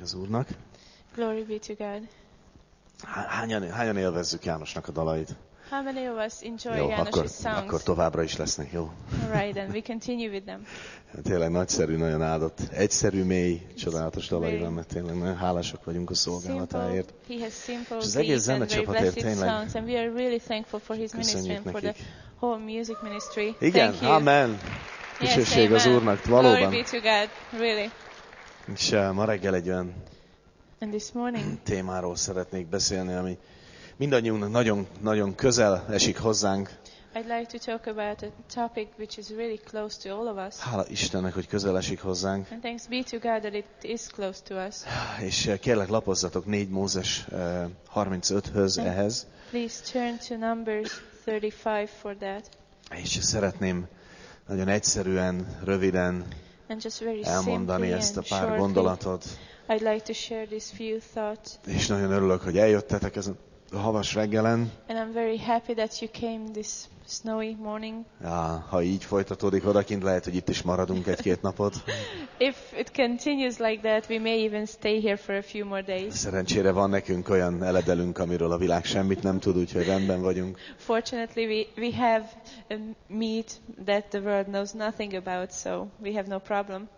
az Úrnak. Glory be to God. Hányan élvezzük Jánosnak a dalait? How many of us enjoy Jó, János' songs? akkor továbbra is lesznek, jó? All right, then we continue with them. Tényleg nagyszerű, nagyon áldott, egyszerű, mély, csodálatos dalai vannak, tényleg nagyon hálásak vagyunk a szolgálatáért. He has simple, És az egész deep and very zenecsapatért blessed tényleg songs, and we are really thankful for his ministry köszönjük and for the nekik. whole music ministry. Igen, Thank you. amen. Yes, Dicsőség az amen. Úrnak, Glory valóban. be to God, really. És ma reggel egy olyan And this morning, témáról szeretnék beszélni, ami mindannyiunknak nagyon közel esik hozzánk. I'd like to talk about a topic which is really close to all of us. Hála Istennek, hogy közel esik hozzánk. And thanks be to God that it is close to us. És kérlek, lapozzatok 4 Mózes 35-höz ehhez. Please turn to Numbers 35 for that. És szeretném nagyon egyszerűen, röviden And just very elmondani simply ezt a and pár shortly, gondolatot. I'd like to share these few thoughts. És nagyon örülök, hogy eljöttetek ezen a havas reggelen. And I'm very happy that you came this snowy morning. Ja, ha így folytatódik odakint, lehet, hogy itt is maradunk 1-2 napot. If it continues like that, we may even stay here for a few more days. Szerencsére van nekünk olyan eledelünk, amiről a világ semmit nem tud, úgyhogy rendben vagyunk. Fortunately, we have a meat that the world knows nothing about, so we have no problem.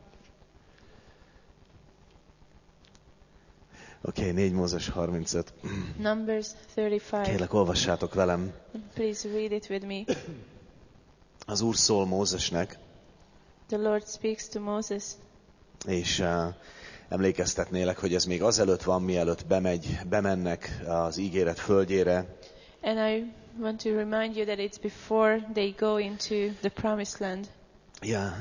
Oké, 4 Mózes 35. Numbers 35. Kérlek, olvassátok velem. Please read it with me. Az Úr szól Mózesnek, The Lord speaks to Moses. és emlékeztetnélek, hogy ez még azelőtt van, mielőtt bemennek az ígéret földjére. And I want to remind you that it's before they go into the promised land. Ja,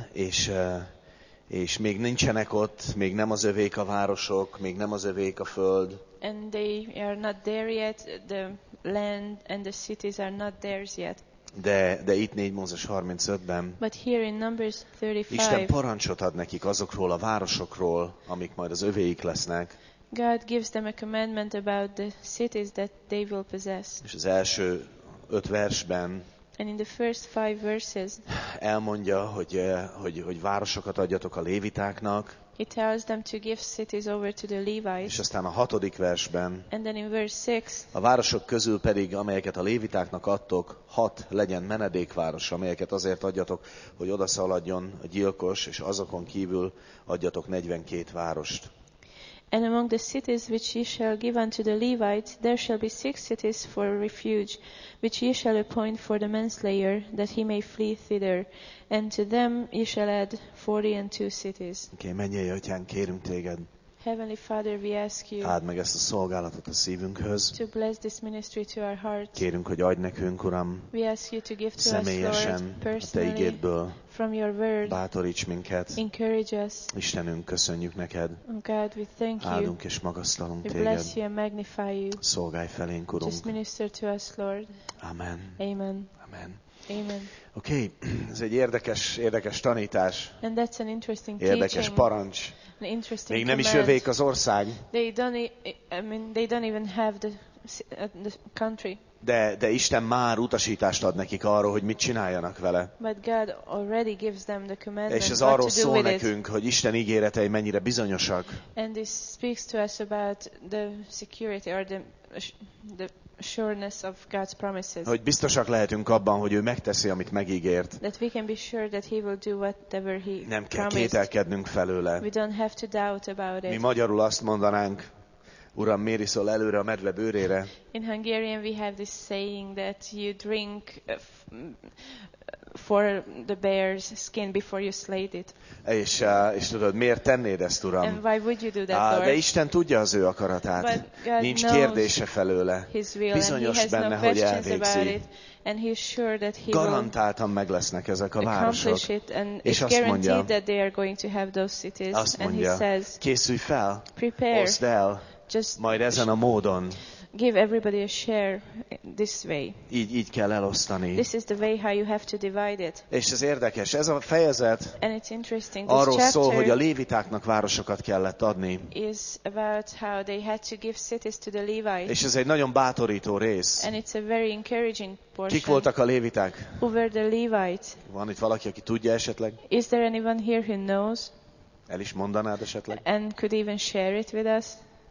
és még nincsenek ott, még nem az övék a városok, még nem az övék a föld. And they are not there yet. The land and the cities are not theirs yet. De itt 4 Mózes 35-ben But here in Numbers Isten 35, parancsot ad nekik azokról a városokról, amik majd az övéik lesznek. God gives them a commandment about the cities that they will possess. És az első 5 versben And in the first 5 verses, elmondja, hogy városokat adjatok a lévitáknak, He tells them to give cities over to the és Levites. aztán a 6. versben And then in verse 6, a városok közül pedig, amelyeket a lévitáknak adtok, 6 legyen menedékváros, amelyeket azért adjatok, hogy odaszaladjon a gyilkos, és azokon kívül adjatok 42 várost. And among the cities which ye shall give unto the Levites, there shall be 6 cities for refuge, which ye shall appoint for the manslayer, that he may flee thither. And to them ye shall add 42 cities. Oké, mennyei Atyánk, kérünk téged, Heavenly Father, we ask you áld meg ezt a szolgálatot a szívünkhöz. to bless this ministry to our hearts. Kérünk, hogy adj nekünk, Uram, We ask you to give to us, személyesen Lord, a Te personally, igédből, from your word. bátoríts minket. Encourage us. Istenünk, köszönjük neked, Oh God, we thank you. áldunk és magasztalunk We téged. bless you and magnify you. Szolgálj felénk, Just Urunk. minister to us, Lord. Amen. Amen. Amen. Amen. Oké, ez egy érdekes tanítás, And that's an interesting érdekes teaching. parancs. An interesting Még nem is command. övék az ország, They don't even have the country. de Isten már utasítást ad nekik arról, hogy mit csináljanak vele. But God already gives them the commandment És ez what arról to do szól with nekünk, hogy Isten ígéretei mennyire bizonyosak. And this speaks to us about the security or the sureness of God's promises. Hogy biztosak lehetünk abban, hogy ő megteszi, amit megígért. That we can be sure that He will do whatever He Nem kell promised. kételkednünk felőle. We don't have to doubt about Mi it. magyarul azt mondanánk, Uram, miért iszol előre a medve bőrére? In Hungarian we have this saying that you drink for the bear's skin before you slayed it. És tudod, miért tennéd ezt, Uram? And why would you do that, Lord? De Isten tudja az ő akaratát. But God Nincs knows kérdése felőle. His will, Bizonyos and He has benne, no hogy questions about elvégzi. it, and He is sure that He will Garantáltan meg lesznek ezek a városok. accomplish it, and És it's azt mondja, guaranteed that they are going to have those cities. Azt And He mondja, says, készülj fel, prepare, oszd el, just majd ezen a módon. give everybody a share this way. Így kell elosztani. This is the way how you have to divide it. És ez érdekes, ez a fejezet And it's interesting. This arról szól, hogy a chapter lévitáknak városokat kellett adni. is about how they had to give cities to the Levites. És ez egy nagyon bátorító rész. And it's a very encouraging portion. Kik voltak a léviták? Who were the Levites? Van itt valaki, aki tudja esetleg? Is there anyone here who knows? El is mondanád esetleg? and could even share it with us?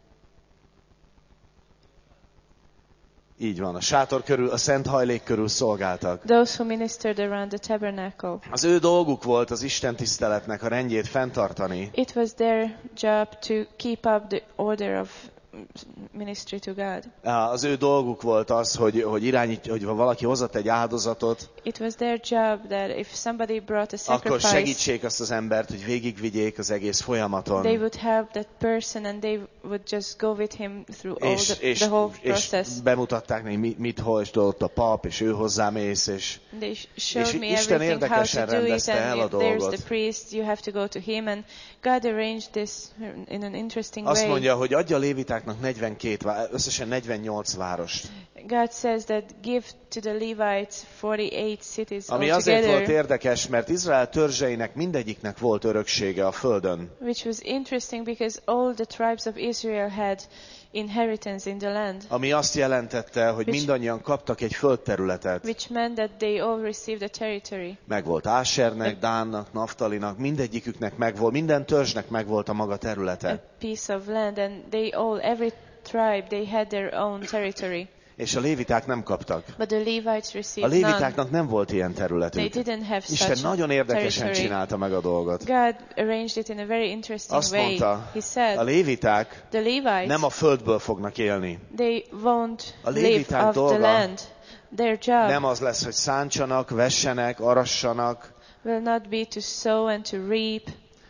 Így van, a sátor körül, a szent hajlék körül szolgáltak. Those who ministered around the tabernacle. Az ő dolguk volt az Isten tiszteletnek a rendjét fenntartani. It was their job to keep up the order of ministry to God. Az ő dolguk volt az, hogy valaki hozott egy áldozatot, It was their job that if somebody brought a akkor sacrifice, segítsék azt az embert, hogy végigvigyék az egész folyamaton. they would help that person and they would just go with him through all the whole process. És bemutatták neki, mit hol ott a pap, és ő hozzámész, és They showed me Isten everything, how érdekesen to do it, rendezte el a and if there's dolgot. the priest, you have to go to him, and God arranged this in an interesting Azt way. mondja, hogy adja a lévitáknak összesen 48 várost. God says that give to the Levites 48 cities Ami azért volt altogether, érdekes, mert Izrael törzseinek mindegyiknek volt öröksége a földön. which was interesting because all the tribes of Israel had inheritance in the land, Ami azt jelentette, hogy mindannyian kaptak egy földterületet. which meant that they all received a territory. Megvolt Ásernek, Dánnak, Naftalinak, mindegyiküknek megvolt, minden törzsnek megvolt a maga A területe. piece of land, and every tribe, they had their own territory. És a léviták nem kaptak. But the Levites A received none. lévitáknak nem volt ilyen They területük. didn't have Isten such nagyon érdekesen territory. csinálta meg a dolgot. God arranged it in a very interesting Azt way. mondta, He a said, léviták the Levites, nem a földből fognak élni. they won't A live léviták off the dolga land. Their job Nem az lesz, hogy szántsanak, vessenek, arassanak, will not be to sow and to reap,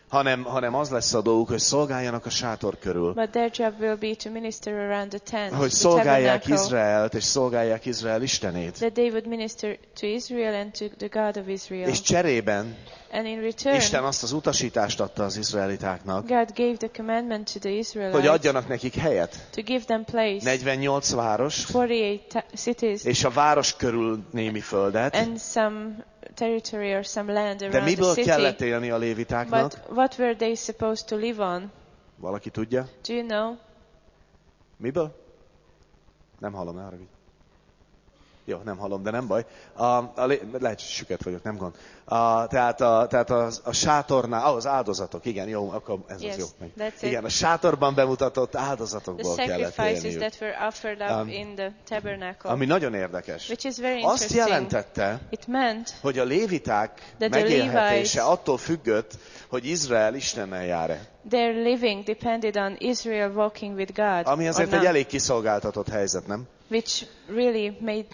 hanem az lesz a dolguk, hogy szolgáljanak a sátor körül. but their job will be to minister around the tent, Hogy the szolgálják tabernacle, Izraelt, és szolgálják Izrael Istenét. that they would minister to Israel and to the God of Israel. És cserében And in return, Isten azt az utasítást adta az izraelitáknak, God gave the commandment to the hogy Israelites adjanak nekik helyet. to give them place, 48 város, 48 cities, és a város körül némi földet. and some territory or some land De around the miből city. kellett élni a lévitáknak? But what were they supposed to live on? Valaki tudja? Do you know? Miből? Nem hallom, ne haragudj. Jó, nem hallom, de nem baj. Lehet, hogy süket vagyok, nem gond. Tehát a sátornál, az áldozatok, igen, jó, akkor ez Yes, az jó. Meg. that's it. Igen, a sátorban bemutatott The áldozatokból kellett sacrifices élniük. that were offered up in the tabernacle, Ami nagyon érdekes. which is very Azt interesting. jelentette, It meant hogy a léviták That the megélhetése Levites- attól függött, hogy Izrael Istennel jár-e. their living depended on Israel walking with God, Ami or azért egy not, elég kiszolgáltatott helyzet, nem? which really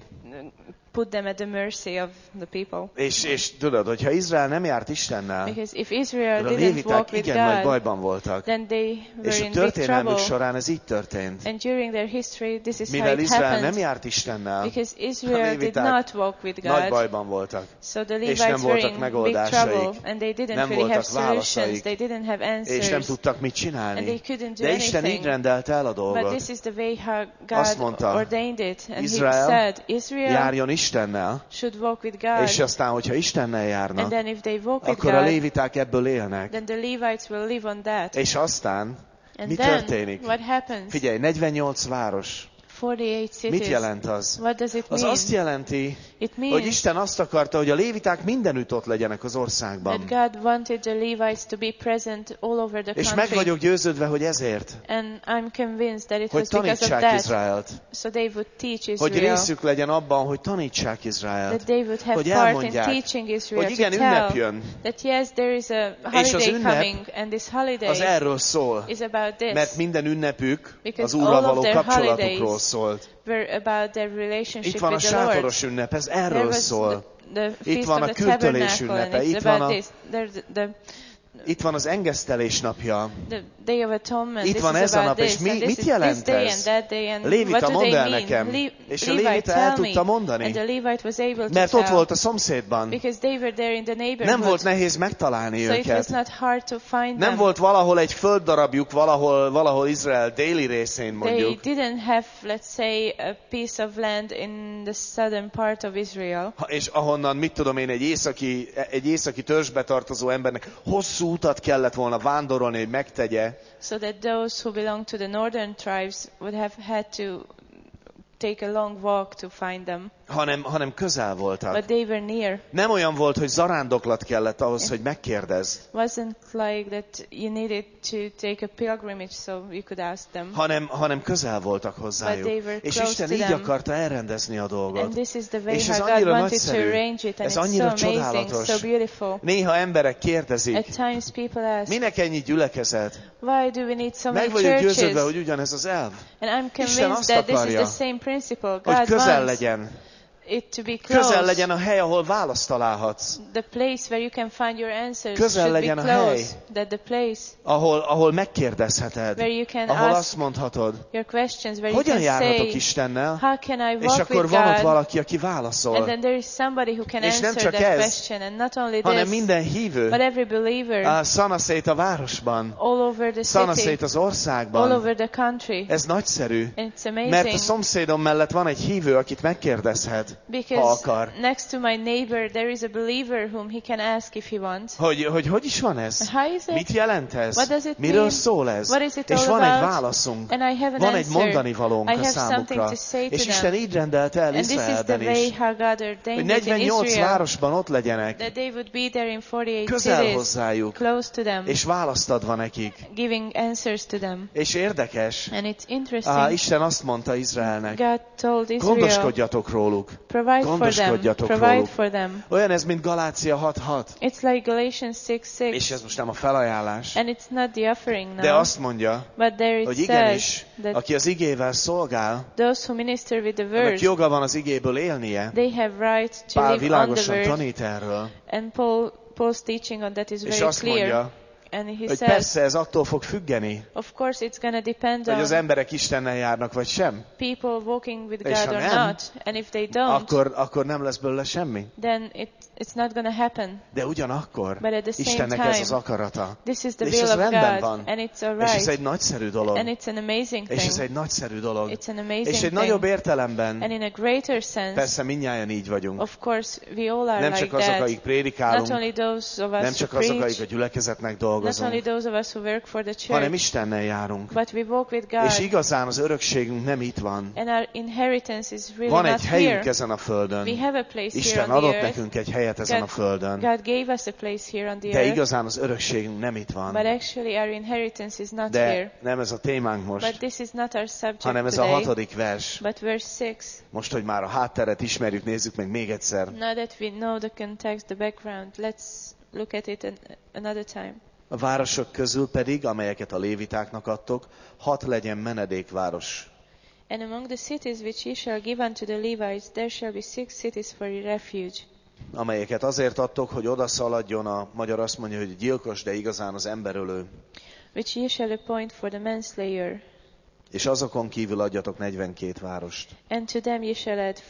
put them at the mercy of the people. És tudod, hogyha Izrael nem járt Istennel, Because if Israel a didn't léviták walk with igen nagy God, bajban voltak. then they És were a in big történelmük trouble. során ez így történt. And during their history, this is how Mivel it Izrael nem happened. járt Istennel, Because a Israel did léviták not walk with nagy God, bajban voltak. so the és nem Levites were voltak in big megoldásaik, trouble, and they didn't nem really have voltak solutions, válaszaik, they didn't have És nem answers, tudtak mit and they csinálni. couldn't do De Isten így anything. rendelte el a But dolgot. this is the way how Azt God mondta, ordained it, and He Izrael said, Israel Járjon Istennel, should walk with God, és aztán, hogyha Istennel and járnak, then if they walk with akkor a God, léviták ebből élnek. then the Levites will live on that. És aztán And mi then, történik? what happens? Figyelj, 48 város. 48 cities. Mit jelent az? What does it Az mean? azt jelenti, It hogy means Isten azt akarta, hogy a léviták mindenütt ott legyenek az that országban. God wanted the Levites to be present all over the És meg country. vagyok győződve, hogy ezért, And I'm convinced that it hogy was because of tanítsák that. Izraelt. So they would teach Hogy Israel. részük legyen abban, hogy tanítsák Izraelt. That they would have Hogy part in elmondják, teaching Israel, hogy igen, to ünnep tell jön. that yes, there is a És az holiday ünnep coming, and this holiday Az erről szól. is about this. Mert minden ünnepük Because az Úrral all of való their kapcsolatukról holidays szólt. were about their Itt relationship van a with the Lord. sátoros ünnep, ez There erről was szól. the Itt feast van of a the kürtölés tabernacle, and ünnepe, it's itt van about a- this. The Itt van az engesztelés napja. the Day of Atonement. Itt this van is ez a about nap, és this, and this mit is jelent this day ez? and that day, and Lévita, what do mondd they el mean? nekem. És a Levite, lévita tell el me. tudta mondani. And the Levite was able to Mert ott tell, volt a szomszédban. because they were there in the Nem neighborhood. volt nehéz megtalálni So it was őket. not hard to find Nem them. volt valahol egy földdarabjuk, valahol Izrael déli részén They mondjuk. didn't have, let's say, a piece of land in the southern part of Israel. És ahonnan, mit tudom én, egy északi törzsbe tartozó embernek hosszú utat kellett volna vándorolni, hogy megtegye. So that those who belong to the northern tribes would have had to take a long walk to find them. hanem közel voltak. but they were near. Nem olyan volt, hogy zarándoklat kellett ahhoz, hogy megkérdezz, Wasn't like that you needed to take a pilgrimage so you could ask them. hanem közel voltak But hozzájuk. they were És close Isten to így them. akarta elrendezni a And dolgot. this is the way És ez how God annyira wanted to nagyszerű. arrange it, and Ez it's so annyira amazing, csodálatos. so beautiful. Néha emberek kérdezik, At times people ask, minek ennyi gyülekezet? why do we need so Meg many vagyok győződve, churches? hogy ugyanez az elv. And I'm Isten convinced azt that this is akarja, the same principle. hogy God közel wants legyen. it to be Közel close. legyen a hely, ahol választ találhatsz. The place where you can find your answers Közel should be legyen a hely. close. That the place Ahol megkérdezheted. where you can Ahol ask azt mondhatod, your questions, where hogyan you can járhatok say, Istennel? how can I És walk akkor with van ott God? valaki, aki And válaszol. then there is somebody who can És nem answer csak that ez, question. And not only hanem this, minden hívő. but every believer Szanaszét a városban. all over the city, Szanaszét az all országban. over the country. Ez nagyszerű. And it's Mert a amazing szomszédom mellett van egy hívő, akit megkérdezhet, ha because akar. next to my neighbor there is a believer whom he can ask if he wants. Hogy is van ez? How is it? Mit jelent ez? What does it Miről mean? szól ez? What is it És all van egy about? válaszunk. And I have an Van egy answer. mondani valónk I a have something számukra. to say to És them. Isten így rendelte el And this is the Izraelben way is, how God hogy ordained it in 48 Israel, városban ott legyenek, that they would be there in 48 közel cities, hozzájuk, close to them, és választ adva nekik. giving answers to them. És érdekes, And it's interesting. Isten azt mondta Izraelnek, God told Israel, gondoskodjatok róluk. provide for them, Gondoskodjatok provide róluk. for them. Olyan ez, mint Galácia 6:6. It's like Galatians 6:6, És ez most nem a felajánlás, and it's not the offering de now, azt mondja, but there it hogy says igenis, that aki az igével szolgál, those who minister with the annak word, joga van az igéből élnie. they have right to Pál live on the világosan word, tanít erről, and Paul's teaching on that is és very azt clear. mondja, And he hogy says, persze ez attól fog függeni, of course it's going to depend hogy az on emberek Istennel járnak, vagy sem. people walking with És God ha or nem, not. And if they don't, Akkor nem lesz belőle semmi. then it's not going to happen. De ugyanakkor But at the same Istennek ez az time, akarata. this is the És will ez of rendben God, van. and it's all És ez egy right, nagyszerű dolog. and it's an amazing És ez thing. egy nagyszerű dolog. It's an És amazing egy nagyobb thing. értelemben, And in a greater sense, persze mindnyájan így vagyunk. of course, we all are Nem like csak azok, that. akik Not prédikálunk, only those of us nem who csak azok, akik preach, a gyülekezetnek not dolgozunk, only those of us who work for the hanem church, Istennel járunk. but we walk with És God. igazán az örökségünk nem itt van. And our inheritance is really Van not egy helyünk here. ezen a földön. We have a place Isten here on the adott earth. nekünk egy helyet ezen a földön. God gave us a place here on the De earth. igazán az örökségünk nem itt But van. actually our inheritance is not here. De nem ez a témánk But most, this is not our subject hanem ez a today. 6. vers. But verse 6. Most, hogy már a hátteret ismerjük, nézzük meg még egyszer. Now that we know the context, the background, let's look at it another time. A városok közül pedig, amelyeket a lévitáknak adtok, 6 legyen menedékváros. And among the cities which ye shall give unto the Levites, there shall be 6 cities for refuge. Amelyeket azért adtok, hogy oda szaladjon, a magyar azt mondja, hogy gyilkos, de igazán az emberölő. Which ye shall appoint for the manslayer. És azokon kívül adjatok 42 várost. And to them ye shall add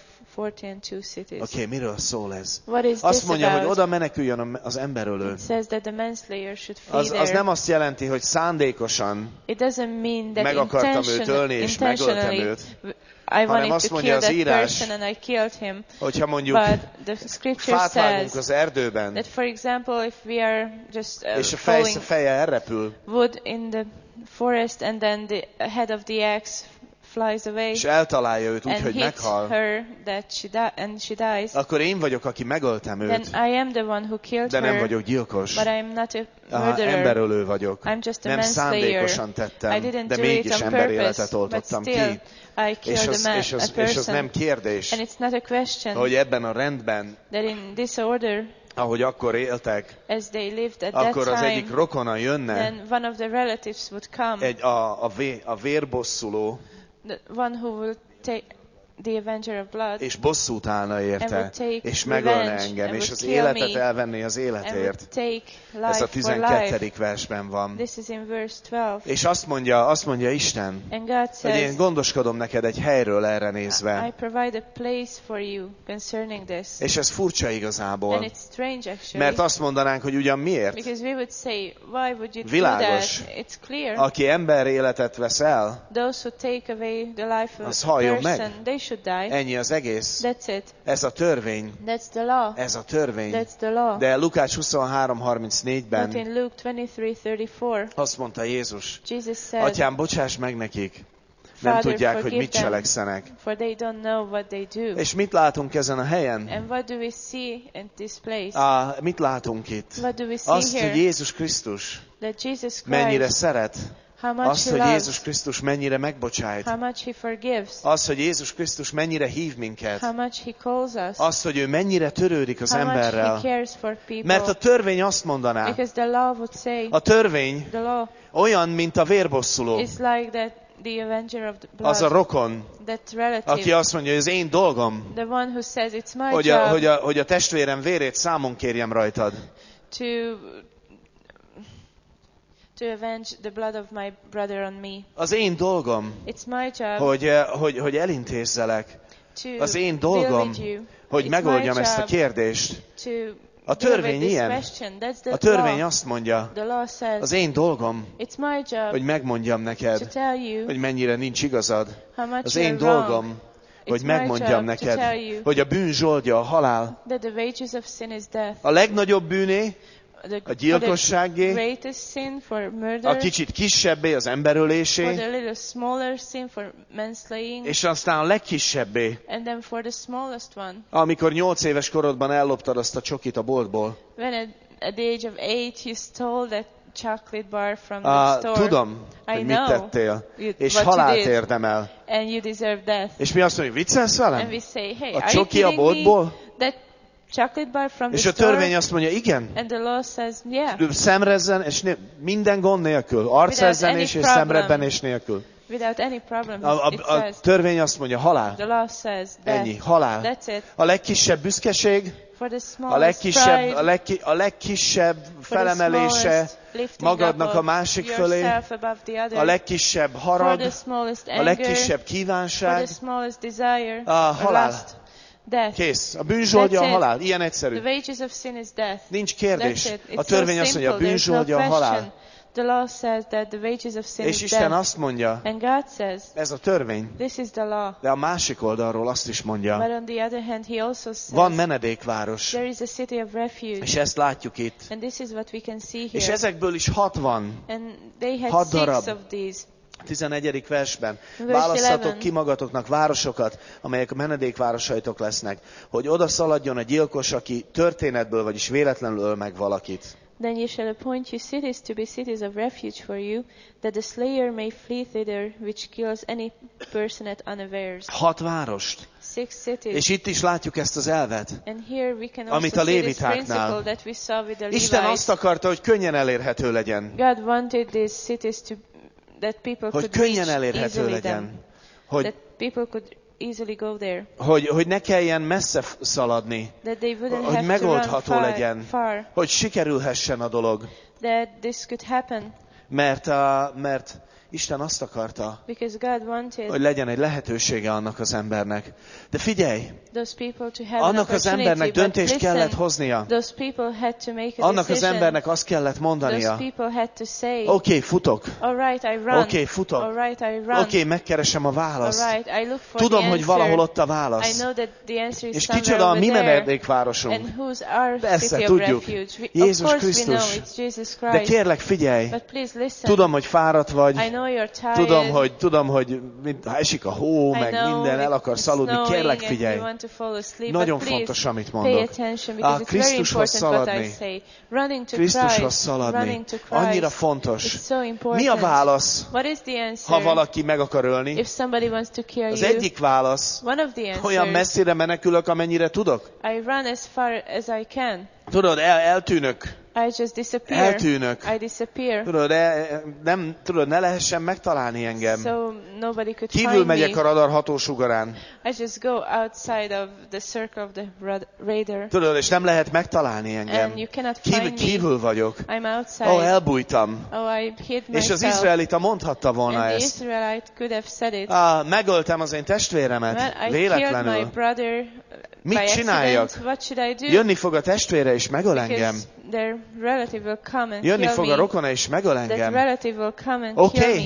42 cities. Oké, miről szól ez? What is Azt this mondja, hogy about? oda meneküljön az emberölő. It says that the manslayer should flee Az there. nem azt jelenti, hogy szándékosan It doesn't mean that meg akartam őt ölni, és megöltem intentionally őt, I wanted azt to mondja kill az that írás, person and I killed him. hogyha mondjuk But the scripture fát vágunk says az erdőben, that, for example, if we are just és a falling feje elrepül, wood in the forest and then the head of the axe flies away és eltalálja őt úgy, and hogy hits meghal, her that she dies, akkor én vagyok, aki megöltem then őt, I am the one who killed de nem her, vagyok gyilkos. but I am not a murderer. Emberölő vagyok. I'm just a Nem manslayer. szándékosan I tettem, didn't de do it mégis on emberéletet purpose, but oltottam still ki. I killed a És az person. nem kérdés, And it's not a question hogy ebben a rendben, that in this order, ahogy akkor éltek, as they lived at that akkor az egyik time, rokona jönne, then one of the relatives would come, a vérbosszuló, the one who will take the avenger of blood, és bosszút állna and érte, would take és megölne revenge, engem, and és would az kill életet me, elvenni az and would életért. take Ez a life for life. 12. versben van. This is in verse 12. És azt mondja Isten, And God hogy én says, gondoskodom neked egy helyről erre I nézve. provide a place for you concerning this. És ez furcsa And igazából, it's strange actually, mert azt mondanánk, hogy ugyan miért? because we would say, why would you Világos. do that? It's clear. Aki ember életet vesz el, Those who take away the life of az a halljon meg. person, they should die. Ennyi az egész. That's it. Ez a törvény. That's the law. Ez a törvény. That's the law. De Lukács But 23:34-ben in Luke 23:34, azt mondta Jézus, Jesus said, Atyám, bocsáss meg nekik, nem tudják, hogy mit cselekszenek. For they don't know what they do. És mit látunk ezen a helyen? And what do we see in this place? Mit látunk itt? What do we see Azt, here? hogy Jézus Krisztus That Jesus Christ, mennyire szeret. how much Azt, he hogy loves, Jézus Krisztus mennyire megbocsájt. how much he forgives, Az, hogy Jézus Krisztus mennyire hív minket. how much he calls us, Az, hogy ő mennyire törődik az how much he emberrel. cares for people. Mert a törvény azt mondaná, Because the law would say, a törvény the law olyan, mint a vérbosszuló. is like that the avenger of the blood, Az a rokon, that relative, aki azt mondja, hogy az én dolgom, the one who says it's my job hogy a testvérem vérét számon kérjem rajtad. to avenge the blood of my brother on me. Az én dolgom, It's my job hogy elintézzelek. to Az én deal dolgom, with you. hogy It's megoldjam my ezt a job kérdést. to A deal törvény with this ilyen. question. That's the A törvény law. azt mondja, The law says, az én dolgom, it's my job hogy megmondjam to neked, tell you hogy mennyire nincs igazad. how much Az you're én wrong. dolgom, hogy It's my megmondjam job to neked, tell you hogy a bűn zsoldja a halál. that the wages of sin is death. A legnagyobb bűné, a gyilkosságé, For the greatest sin, for murder, a kicsit kisebbé, az for emberölésé, the little smaller sin, for manslaying, és aztán a legkisebbé, and then for the smallest one. amikor 8 éves korodban elloptad azt a csokit a boltból. When at the age of 8 you stole that chocolate bar from the store. Tudom, I hogy mit know tettél, és what you halált did, érdemel. and you deserve death. És mi azt mondjuk, viccelsz And velem? we say, hey, A are you csoki a kidding boltból? me? That chocolate bar from És the a store? törvény azt mondja, igen. And the law says, yeah, Szemrezzen, és minden gond nélkül. Arcrezzenés és problem. szemrebbenés nélkül. without any problem. It A says, törvény azt mondja, halál. the law says, death. Ennyi, halál. That's it. A legkisebb büszkeség, For the smallest pride, a legkisebb for the felemelése smallest lifting magadnak up a of másik fölé, yourself above the other, a legkisebb for harag, the smallest a anger, legkisebb for kívánság, the smallest desire, halál. lust, death. Kész. A bűnzsoldja a That's it. halál. Ilyen The egyszerű. wages of sin is death. Nincs kérdés. That's it. It's A törvény so azt mondja, a simple. There's no bűnzsoldja a halál. question. The law says that the wages of sin És is Isten death. azt mondja, And God says, ez a törvény, this is the law. de a másik oldalról azt is But mondja, on the other hand, he also says, van menedékváros, there is a city of refuge. és ezt látjuk itt. And this is what we can see És here. ezekből is 6 van. And they had 6 6 darab. of these. 11. versben. Verse Választatok 11. ki magatoknak városokat, amelyek a menedékvárosaitok lesznek, hogy oda szaladjon a gyilkos, aki történetből, vagyis véletlenül öl meg valakit. Then you shall appoint you cities to be cities of refuge for you, that the slayer may flee thither, which kills any person at unawares. 6 várost. 6 cities. És itt is látjuk ezt az elvet. And here we can Amit also a see this lévitáknál. principle that we saw with the Isten Levites. azt akarta, hogy könnyen elérhető legyen. God wanted these cities to that people Hogy could könnyen reach elérhető easily legyen. them. Hogy, That people could easily go there. hogy ne kelljen messze szaladni. That they wouldn't Hogy have to megoldható run legyen. far. Hogy sikerülhessen a dolog. That this could happen. Mert Isten azt akarta, Because God wanted hogy legyen egy lehetősége annak az embernek. De figyelj, those people to have an annak az opportunity, embernek but döntést listen, kellett hoznia. those people had to make a Annak az decision. embernek azt kellett mondania. Those people had to say, Oké, futok. all right, I run. Oké, futok. All right, I run. Oké, megkeresem a All választ. right, I look for Tudom, the hogy answer. valahol ott a I válasz. know that the answer is És somewhere kicsoda a over mi there. menedékvárosunk. And who's our Persze, city of tudjuk. refuge? Jézus Of course Krisztus. we know it's Jesus De Christ. kérlek, figyelj. But please listen. Tudom, hogy fáradt I vagy. know you're tired. Tudom, hogy esik a hó, I meg know minden, el akarsz it's aludni. snowing Kérlek, and figyelj. you want to fall asleep, Nagyon but please fontos, amit pay mondok. attention because it's very Krisztushoz important what I szaladni. say. Running to Krisztushoz Christ, szaladni. running to Christ. Annyira fontos. It's so important. Mi a válasz, What is the answer? ha valaki meg akar ölni? If somebody wants to kill Az you, egyik válasz, one of the answers, olyan messzire menekülök, amennyire tudok. I run as far as I can. Tudod, eltűnök. I just disappear. Eltűnök. I disappear. Tudod, ne lehessen megtalálni engem. So nobody could Kívül find megyek me. a radar hatósugarán. I just go outside of the circle of the radar. Tudod, és nem lehet megtalálni engem. And you cannot find me. Kívül vagyok. I'm outside. Elbújtam. I hid És az myself. izraelita mondhatta volna And the ezt. Israelite could have said it. Megöltem az én testvéremet. Well, I killed my Véletlenül. brother Mit by csináljak? accident. What should I do? Jönni fog a testvére és megöl engem. Because their relative will come and Jönni kill fog a me. rokona és megöl That engem. relative will come and Oké. kill me.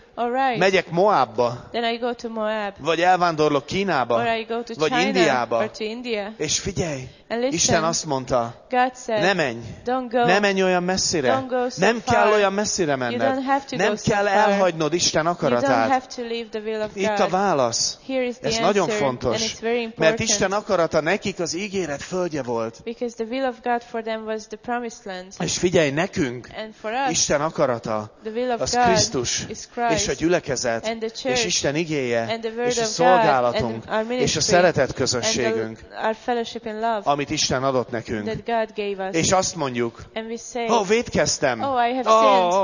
All right. Megyek Moabba, Then I go to Moab. vagy elvándorlok Kínába, Or I go to vagy China Indiába. or to India. És figyelj, And listen, Isten azt mondta, God said, ne menj, don't go. ne menj olyan messzire, Don't go so nem far. kell olyan messzire You menned, don't have to nem go so kell far. elhagynod Isten You don't akaratát. have to leave the will of Itt a God. válasz. Here is the Ez answer, nagyon and fontos, it's very mert important. Isten akarata nekik az ígéret földje volt. Because the will of God for them was the promised land. És figyelj, nekünk And for us, Isten akarata the will of az God Krisztus, is és a Christ, gyülekezet, and the church, és Isten igéje, and the word és a of God, szolgálatunk, and our ministry, és a szeretet and közösségünk, our fellowship in love amit Isten adott nekünk. that God gave us. És azt mondjuk, And we say, vétkeztem. Oh, I have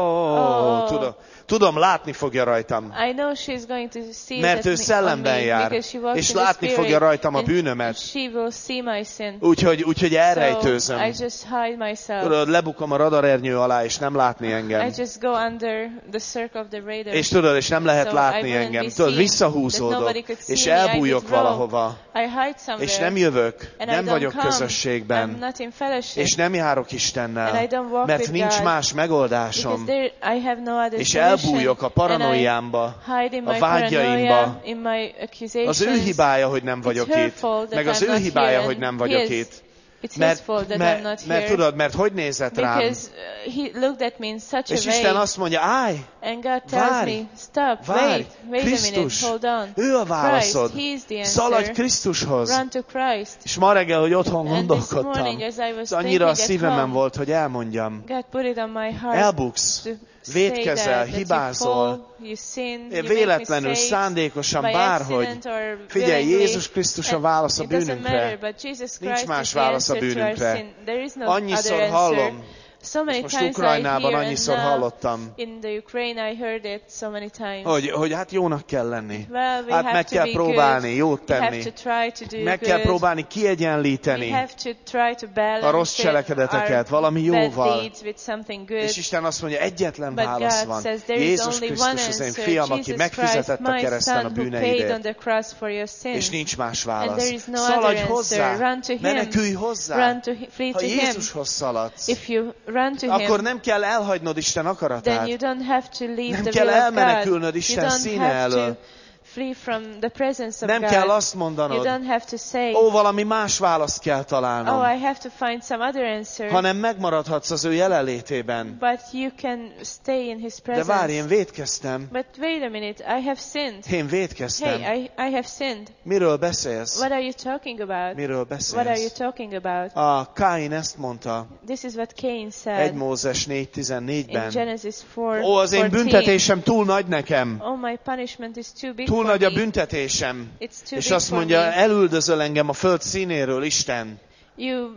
sinned. Tudom, látni fogja rajtam. I know she's going to see Mert that ő on szellemben me, jár, because she walks és in the látni Spirit, fogja rajtam a and bűnömet. she will see my sin. Úgyhogy So elrejtőzöm. I just hide myself. Tudod, lebukom a radarernyő alá, és nem látni I engem. just go under the circle of the radar. És tudod, és nem lehet So látni I wouldn't engem. be Tudod, seen, visszahúzódok, that nobody could see és me. I elbújok just roam. valahova. I hide somewhere. És nem jövök, And nem I don't vagyok come. közösségben, I'm not in fellowship. és nem járok And I Istennel, don't walk mert with nincs God, más megoldásom. because I have no other És solution. elbújok a paranoiámba, And I hide in a my vágyaimba. paranoia, in my accusations. Az ő hibája, hogy nem vagyok It's her itt. fault that Meg az I'm ő not hibája, here, hogy nem and vagyok his. itt. It's his fault that I'm not Mert here. tudod, mert hogy nézett rám? Because he looked at me in such És a Isten way. azt mondja, állj, And God tells várj, me, stop, várj, wait a Krisztus, minute, hold on. ő a válaszod. Christ, he is the Szaladj answer. Krisztushoz. Run to Christ. És ma reggel, hogy otthon And this gondolkodtam, morning, as I was ez annyira a thinking at szívemen home, volt, hogy elmondjam. God put it on my heart Elbuksz, to vétkezel, say that hibázol, you fall, you sin, you make véletlenül, mistakes, szándékosan, by bárhogy. accident or Figyelj, willingly. Jézus Krisztus a And válasz a it doesn't matter, bűnünkre. but Jesus Nincs Christ más is the válasz a answer to our bűnünkre. sin. There is no Annyiszor other hallom, answer. So many most times I Ukrajnában hear, annyiszor and now hallottam, in the Ukraine I heard it so many times. hogy hát jónak kell lenni. Well, we Hát have meg to kell be próbálni, good. jót We have tenni. to try to do Meg kell good. próbálni We kiegyenlíteni have to try to balance a rossz cselekedeteket valami our bad jóval. deeds with something good. És Isten azt mondja, egyetlen But válasz God van. says there is Jézus only one Krisztus az én answer. fiam, aki Jesus megfizetett Christ, a my kereszten a son, who paid on bűneidért. the cross for your És sins. nincs más And válasz. there is no Szaladj other hozzá, answer. Run to him. menekülj hozzá. Run to flee Ha to him. Jézushoz szaladsz, If you run to akkor him, nem kell elhagynod Isten then akaratát. you don't have to leave Nem the kell will of elmenekülnöd God. Isten You színe don't have elől. to flee from the presence of Nem God. kell azt You mondanod, don't have to say, valami más választ kell találnom, oh, I have to find some other answer. hanem megmaradhatsz az ő jelenlétében. But you can stay in his De presence. várj, én vétkeztem. But wait a minute, I have sinned. Én vétkeztem. Hey, I have sinned. Miről beszélsz? What are you talking about? Miről What are you beszélsz? talking about? A Káin ezt mondta, This is what Cain 1 said Mózes in 4:14-ben. Genesis 4. Az én 14. büntetésem túl nagy nekem. Oh, my punishment is too big Túl for nagy a me. büntetésem. It's too És big azt for mondja, me. elüldözöl engem a föld színéről, Isten. You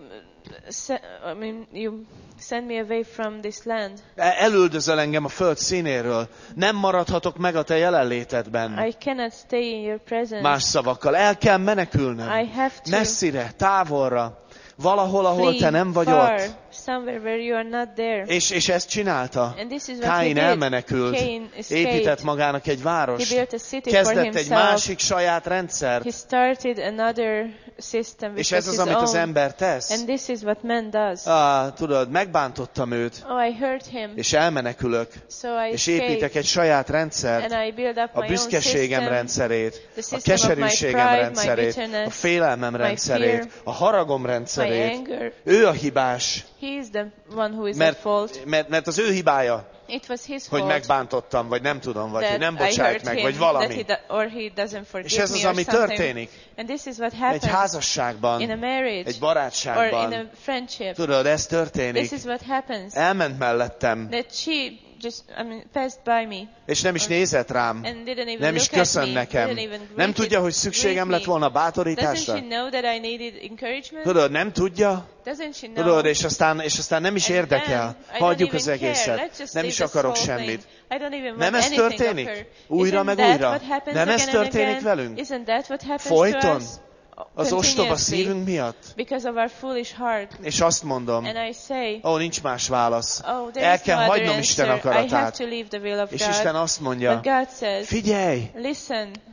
send me away from this land. Elüldözöl engem a föld színéről. Nem maradhatok meg a te jelenlétedben. I cannot stay in your presence. Más szavakkal, el kell menekülnöm. I have to Messzire, távolra. Valahol, ahol te flee nem vagy far, ott. somewhere where you are not there. És ezt csinálta. And this is what he Káin did. elmenekült. Cain escaped. Épített magának egy He várost. built a city for Kezdett egy himself. másik saját rendszert. He started another system which És was ez az, his amit az own. ember tesz. And this is what man does. Tudod, megbántottam őt, Oh, I hurt him. és elmenekülök, So I és építek escaped. egy saját rendszert, And I build up a my own büszkeségem system. rendszerét, The a system of keserűségem my pride, rendszerét, my bitterness, a félelmem my rendszerét, fear, a haragom My rendszerét. anger. Ő a hibás, He is the one who is at fault. mert az ő hibája, It was his hogy fault. megbántottam, vagy nem tudom, vagy That hogy nem I bocsájt hurt meg, him, vagy that valami. or he doesn't És forgive ez az, me or ami something. történik And this is what egy happens házasságban, in a marriage egy or barátságban. in a friendship. Tudod, ez This történik. is what happens. Elment mellettem, That she just, passed by me és nem is nézett rám. and didn't even Nem is look at köszön me, nekem. didn't even Nem tudja, hogy greet szükségem lett me. volna Doesn't bátorításra? she know that I needed encouragement? Tudod, nem tudja? Doesn't she know? Tudod, és aztán nem is And érdekel. then, I Hagyjuk don't az even care. egészet. Let's just Nem leave is this akarok whole semmit. thing. I don't even Nem want ez anything történik? of her. Újra Isn't meg that újra? what happens Nem ez again and történik again? velünk? Isn't that what happens Folyton? to us? Az ostoba Continuously. szívünk miatt? Because of our foolish heart. És azt mondom, And I say, nincs más válasz. oh, there El is no kell other hagynom Isten answer. I have akaratát. to leave the will of És Isten God. azt mondja, But God says, figyelj, listen,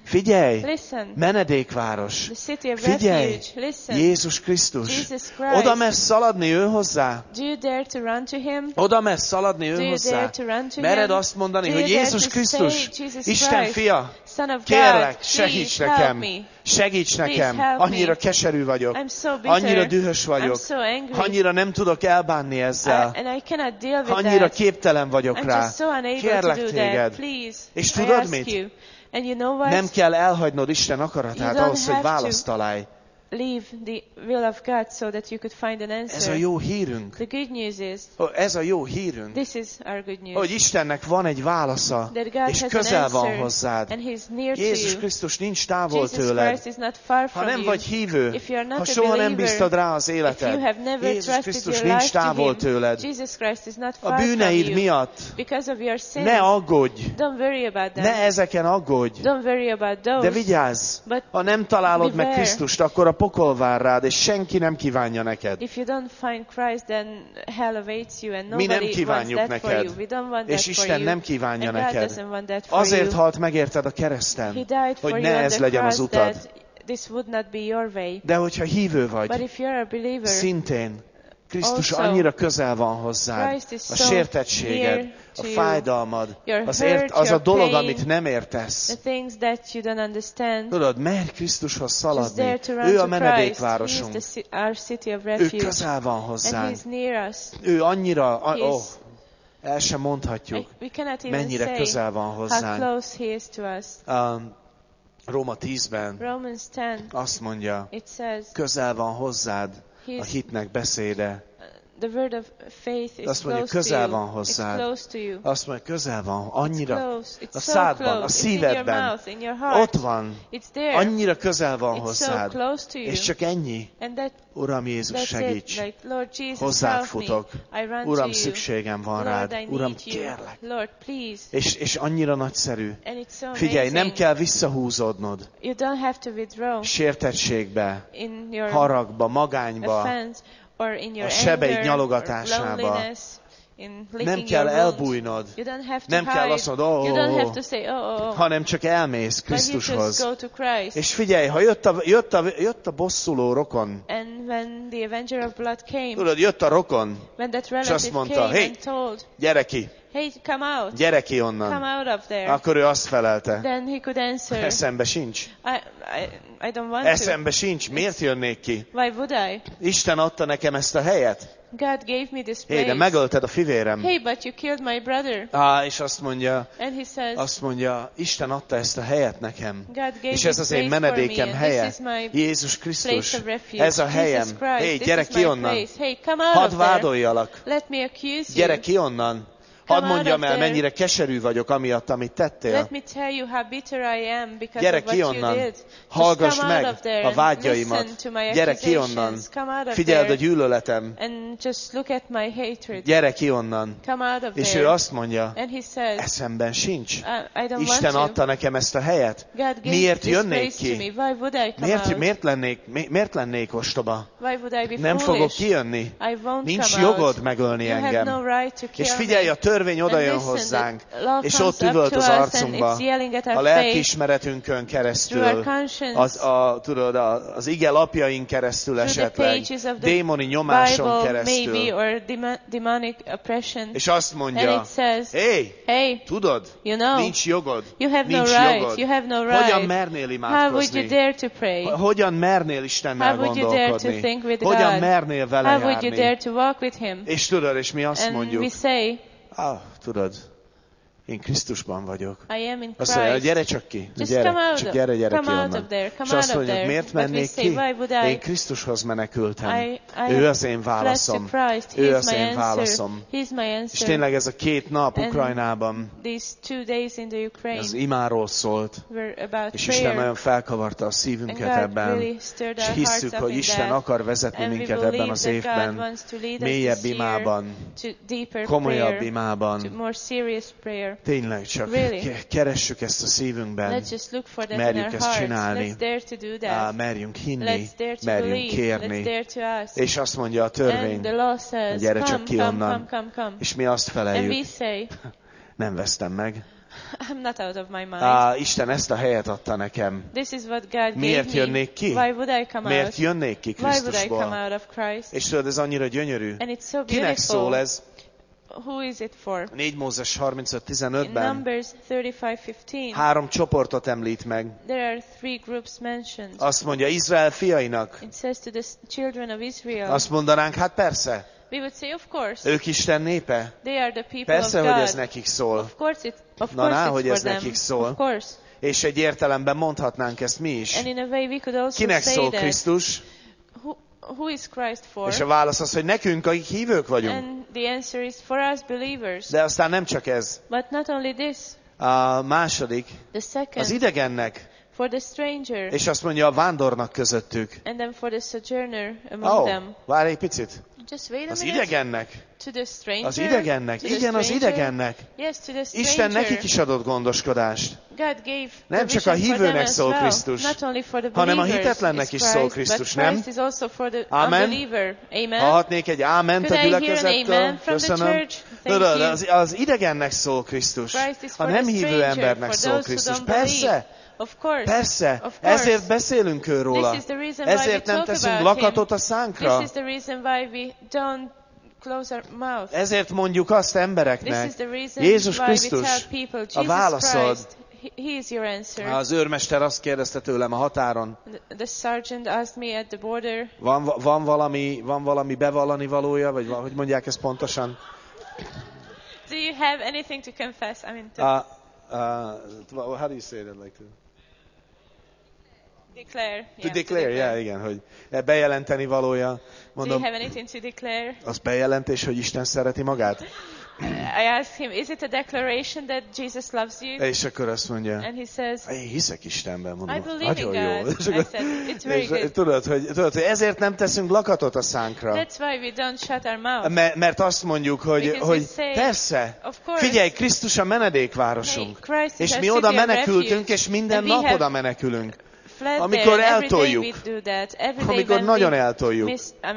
Figyelj! Listen. Menedékváros. The city of Figyelj! refuge. Listen. Jézus Krisztus. Jesus Christ. Oda mersz szaladni ő hozzá? Do you dare to run to him? Oda mersz szaladni Do ő you hozzá? dare to run to Mered him? azt mondani, Do hogy you dare Jézus to Krisztus, say, Jesus Isten Christ, fia, Son of kérlek, God, segíts please help nekem, me. segíts Please nekem, help me. annyira keserű vagyok, I'm so bitter. annyira dühös I'm vagyok, so angry. annyira nem tudok elbánni ezzel, And I cannot deal with annyira that. képtelen vagyok I'm rá. just so unable Kérlek to do téged. that. Please, És I tudod ask mit? you. And you know what? Nem kell elhagynod Isten akaratát You don't ahhoz, hogy have to. választ találj. Leave the will of God so that you could find an answer. Ez a jó hírünk. The good news is, Ez a jó hírünk, this is our good news. hogy Istennek van egy válasza, That God és has közel an van answer, hozzád. and He's near to Jézus you. Krisztus nincs távol Jesus tőled. Christ is not far Ha from nem you. vagy hívő, If you are not ha a soha nem believer, bíztad rá az if you életed, have never Jézus trusted Krisztus your nincs life to távol Him, tőled. Jesus Christ is not A far from bűneid you. miatt Because of your sins, ne aggódj, don't worry about them. ne ezeken aggódj, Don't worry about those. de vigyázz, But ha nem találod meg beware. Krisztust, akkor a pokol vár rád, és senki nem kívánja neked. If you don't find Christ, then hell awaits you, and Mi nem nobody wants kívánjuk that for neked, you. We don't want és that for Isten you. nem kívánja And God neked. doesn't want that for Azért you. halt meg érted a He kereszten, died for hogy you ne on ez the legyen az cross utad. that this would not be your way. De hogyha hívő But vagy, if you're a believer, szintén Krisztus Also, annyira közel van hozzád. Christ is A so sértettséged, near a to you. fájdalmad, Your az hurt, a your dolog, pain, amit nem the értesz. things that you don't understand, Tudod, merj Krisztushoz just szaladni. dare to run Ő a to Christ. He menedékvárosunk. is our city of Ő refuge. közel van And hozzánk. He's near us. Ő annyira, He's- el sem mondhatjuk, We cannot even mennyire say közel van how hozzánk. close He is to us. Róma 10-ben Romans 10, azt mondja, it says, közel van hozzád a He's- hitnek beszéde. the word of faith is Azt mondja, close to közel you. van It's hozzád. close to you. Azt mondja, közel van, It's annyira close. It's a so szádban, close. a It's in your szívedben, mouth, in your heart. ott van, It's there. annyira közel van It's so hozzád. close to you. És csak ennyi. And Uram Jézus, that's it. segíts! Like, Lord Jesus, Hozzád help futok. me. I run Uram, to you. szükségem van Lord, rád. I Uram, need you. kérlek. Lord, please. És annyira nagyszerű. And it's so Figyelj, nem amazing. kell visszahúzódnod. You don't have to withdraw Sértettségbe, in your haragba, magányba. offense or in your a sebeid anger or nyalogatásába. loneliness, in Nem licking kell your wounds. elbújnod, You don't have to nem kell hide. azt mondod, You don't have to say, hanem csak elmész but you just Krisztushoz. go to Christ. És figyelj, ha jött a bosszuló rokon, And when the avenger of blood came, tudod, jött a rokon, when that azt relative mondta, came hey, and told, gyere ki, hey, come out, gyere ki come onnan. out of there, Akkor ő azt felelte, then he could answer, eszembe sincs. I don't want to. Eszembe sincs, miért jönnék ki? Why would I? Isten adta nekem ezt a helyet. God gave me this Hé, place. de megölted a fivérem. Hey, but you killed my brother. És azt mondja, And he says, Isten adta ezt a helyet nekem. God gave És this ez az én place for menedékem me, and helye. this is my Jézus place Krisztus. of refuge. Ez a helyem. Jesus Christ, Hé, this gyere is ki my onnan. place. Hey, come out Hadd of there. vádoljalak. Let me accuse you. Gyere ki onnan. Hadd Come out mondjam of el, there. mennyire keserű vagyok amiatt, amit tettél. Let me tell you how bitter I am because Gyere of what ki you onnan. did. Hallgass Just come out meg of there a and vágyaimat. listen to my Gyere ki onnan. accusations. Come out of Figyeld a there gyűlöletem. and just look at my hatred. Gyere ki onnan. Come out of És there. ő azt mondja, And he says, eszemben sincs. I don't Isten want to. adta nekem ezt a helyet. God gave Miért this jönnék place to me. ki? Why would I come out? Miért lennék ostoba? Why would I be Nem fogok foolish? kijönni. I won't Nincs come out. jogod megölni You have engem. no right to kill És figyelj, a törvény oda jön And listen, hozzánk, the law és comes ott up üvölt to az us and arcunkba, it's yelling at our a face lelkiismeretünkön through our keresztül, conscience, tudod, az ige lapjain keresztül through the esetleg, pages of the démoni nyomáson Bible, keresztül. maybe, or demonic oppression. És azt And mondja, it says, hé, hey, tudod, you know, nincs jogod, you have no nincs right, jogod. you have no Hogyan right. mernél How would you imádkozni? dare to pray? Hogyan mernél Istennel How would you dare to gondolkodni? think with Hogyan God? mernél vele How would you dare járni? to walk with Him? És tudod, és mi azt And mondjuk, we say, tudod, én Krisztusban vagyok. I am in Azt mondja, Christ. gyere csak ki, Just gyere, come out csak of- gyere ki come out onnan. of there, come És azt out of mondjuk, there. miért But we mennék say, ki? why would I? Én Krisztushoz menekültem. I Ő az én fled to válaszom. Christ. Ő He's az my én answer. válaszom. He's my És answer. tényleg ez a 2 nap And Ukrajnában, These 2 days in the Ukraine az imáról szólt, were about és Isten prayer. nagyon felkavarta a And szívünket God ebben. really stirred És our hisszük, hearts up hogy in Isten that. akar vezetni And we minket ebben believe az that God évben, wants to lead us mélyebb this year imában, to deeper komolyabb prayer, to imában. more serious prayer. Tényleg csak Really. keressük ezt a szívünkben, Let's just look for that in merjük our ezt hearts. csinálni. Let's dare to do that. merjünk hinni, Let's dare to merjünk believe. Let's kérni. dare to ask. És azt mondja a And törvény, the law says, gyere csak come, ki come, onnan. come, come, come. És mi azt And we feleljük, say, nem vesztem meg. I'm not out of my mind. Isten ezt a helyet adta nekem. This is what God Miért gave me. jönnék ki? Why would I come Miért out? jönnék ki Why would I come Krisztusból? out of Christ? És tudod, ez annyira gyönyörű. And it's so Kinek beautiful. szól ez? Who is it for? 4 Mózes In 35:15-ben Numbers 35:15, 3 csoportot említ meg. there are 3 groups mentioned. Azt mondja Izrael fiainak. It says to the children of Israel. Azt mondanánk, hát persze, We would say, of course, ők Isten népe. they are the people Persze, of hogy ez God. nekik szól. Of course Na, it's hogy for ez them. nekik szól. Of course. És egy értelemben mondhatnánk ezt mi is. And in a way we could also Kinek say szól that. Krisztus? Who is Christ for? És a válasz az, hogy nekünk, akik hívők vagyunk. And the answer is for us believers. De aztán nem csak ez. But not only this, A második, the second, az idegennek, for the stranger, és azt mondja a vándornak közöttük. and then for the sojourner among them. Várj egy picit. Just wait a Az minute. idegennek. To the stranger. Az idegennek. To the Igen, az stranger. idegennek. Yes, to the stranger. Isten nekik is adott gondoskodást. God gave Nem csak a provision for them hívőnek as szól well. Krisztus, Not only for the hanem a believers hitetlennek is is szól Christ, Krisztus, but nem? Christ is also for the Amen. unbeliever. Amen. Hallhatnék egy áment Could a I hear an gyülekezettől? amen from the Köszönöm. church? Thank Tudod, you. az idegennek szól Krisztus. Christ is A for nem the hívő stranger, embernek for szól those who Krisztus. don't believe. Persze, Of course. persze. Of course. Ezért beszélünk őróla. This is the reason why Ezért we nem talk teszünk about lakatot a him. szánkra. This is the reason why we don't close our mouth. Ezért mondjuk azt This embereknek, is the reason Jézus why we Krisztus tell people, a Jesus válaszod. Christ, he is your answer. Az őrmester azt kérdezte tőlem a határon, The sergeant asked me at the border, van valami bevallani valója, vagy hogy mondják ezt pontosan? do you have anything to confess? I mean, to How do you say that? Like declare. to declare, igen, hogy bejelenteni valója. Do you Mondom, have anything to declare? az bejelentés, hogy Isten szereti magát? I asked him, is it a declaration that Jesus loves you? És akkor azt mondja, And he says, én hiszek Istenben, mondom, I believe in nagyon jó. God. I said, it's very És good. tudod, hogy ezért nem teszünk lakatot a szánkra. That's why we don't shut our mouth. Mert azt mondjuk, Because we hogy say, persze, of course, figyelj, Krisztus a menedékvárosunk. hey, Christ is És our mi oda city of menekültünk, refuge, és minden and we nap have oda menekülünk. fled amikor there, and every day eltoljuk. we do that. Every day Amikor when nagyon we eltoljuk.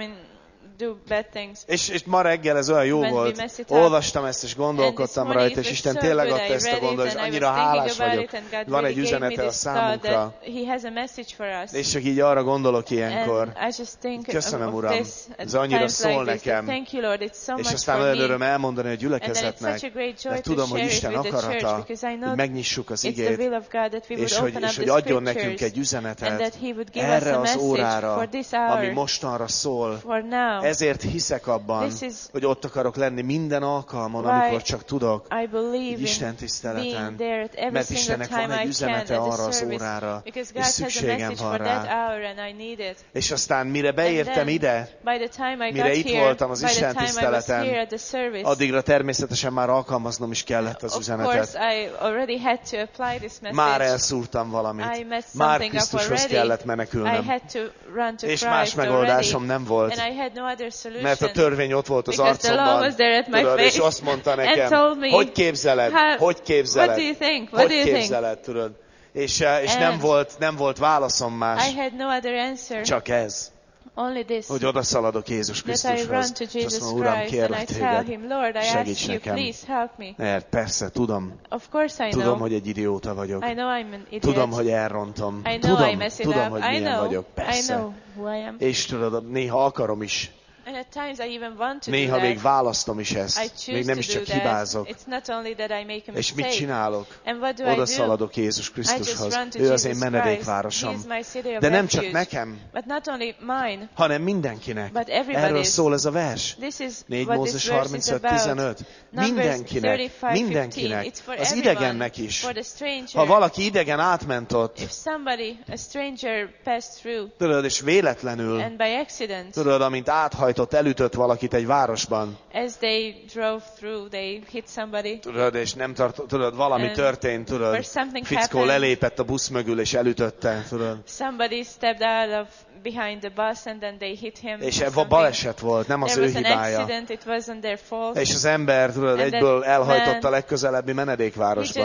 do bad things. És ma reggel ez olyan jó When we volt. mess it up. Olvastam ezt, és gondolkodtam And this rajta, és morning Isten it was tényleg so good. adta I ezt a read it gondolatot, és and I annyira was thinking hálás about vagyok. it, and God Van egy really gave me üzenete a this thought számunkra. that He has a message for us. És csak így arra gondolok ilyenkor. And I just think Köszönöm, of Uram, this at ez annyira times szól like this. nekem. Thank you, Lord. It's so És much aztán for olyan me. öröm elmondani a And then it's gyülekezetnek, such a great joy mert to tudom, hogy share it Isten with the church, akarata, because I know hogy megnyissuk az it's the igét, will of God that we would és hogy open up the adjon nekünk scriptures, egy and üzenetet that He would give us erre a az message órára, for this ami hour, mostanra szól. for now. Ezért hiszek abban, This is hogy ott akarok lenni minden alkalmon, why amikor csak tudok, I believe egy Isten in tiszteleten, being there at every mert single Istennek time van egy I can üzenete at the arra az service, órára, because és God has a szükségem message van for that rá. hour and I need it. És aztán mire And beértem then, ide, by the time I mire got itt here, voltam az by the Isten time I was tiszteleten, here at the service, addigra természetesen már alkalmaznom is kellett az of üzenetet. course I already had to apply this message. Már elszúrtam I valamit. messed Már something up Krisztushoz already. kellett I menekülnöm. had to run to És Christ más megoldásom already, nem volt. and I had no other solution. Mert a törvény ott volt az Because the law arcomban. was there at my Tudod, és face azt mondta and nekem, told me, hogy képzeled, hogy what képzeled, do you think? What hogy do you think? képzeled, tudod. És And nem volt válaszom más, I had no other answer, csak ez, only this. hogy odaszaladok Jézus That I run Krisztushoz. to És azt Jesus mondom, Uram, Christ and kérlek I tell téged, Him, Lord, I ask segíts you, nekem. please help me. Mert persze, tudom, Of course I tudom, know. hogy egy idióta vagyok. I know I'm an idiot. Tudom, hogy elrontom. I know I Tudom, mess it tudom, up. hogy I milyen know. vagyok. I Persze. know who I am. És tudod, néha akarom is. And at times I even want to Néha do még that. választom is I ezt. choose Még nem to is do csak that. hibázok. It's not only that I make a És mit mistake. csinálok? And what do I do? Oda szaladok Jézus I just Krisztushoz. run to Ő az én Jesus Christ. menedékvárosom. He is my city of De nem csak refuge. nekem, But not only mine, hanem mindenkinek. but everybody's. Erről szól ez a vers. This is 4 what Mózes this verse is about. 35-15. Mindenkinek, 35:15. mindenkinek. It's for Az everyone, idegennek is. for the stranger. Ha valaki idegen átment ott, If somebody, a stranger, passed through tudod, és véletlenül, and by accident, tudod, amint áthajtott, elütött valakit egy városban, as they drove through, they hit somebody, tudod, és nem tudod, valami And történt, tudod, or something fickó happened. lelépett a busz mögül, és elütötte, tudod. somebody stepped out of behind the bus and then they hit him. És or ebben something. baleset volt, nem az There ő was an hibája. accident, it wasn't their fault. És az ember, tudod, And egyből that elhajtott man- a legközelebbi He menedékvárosba. just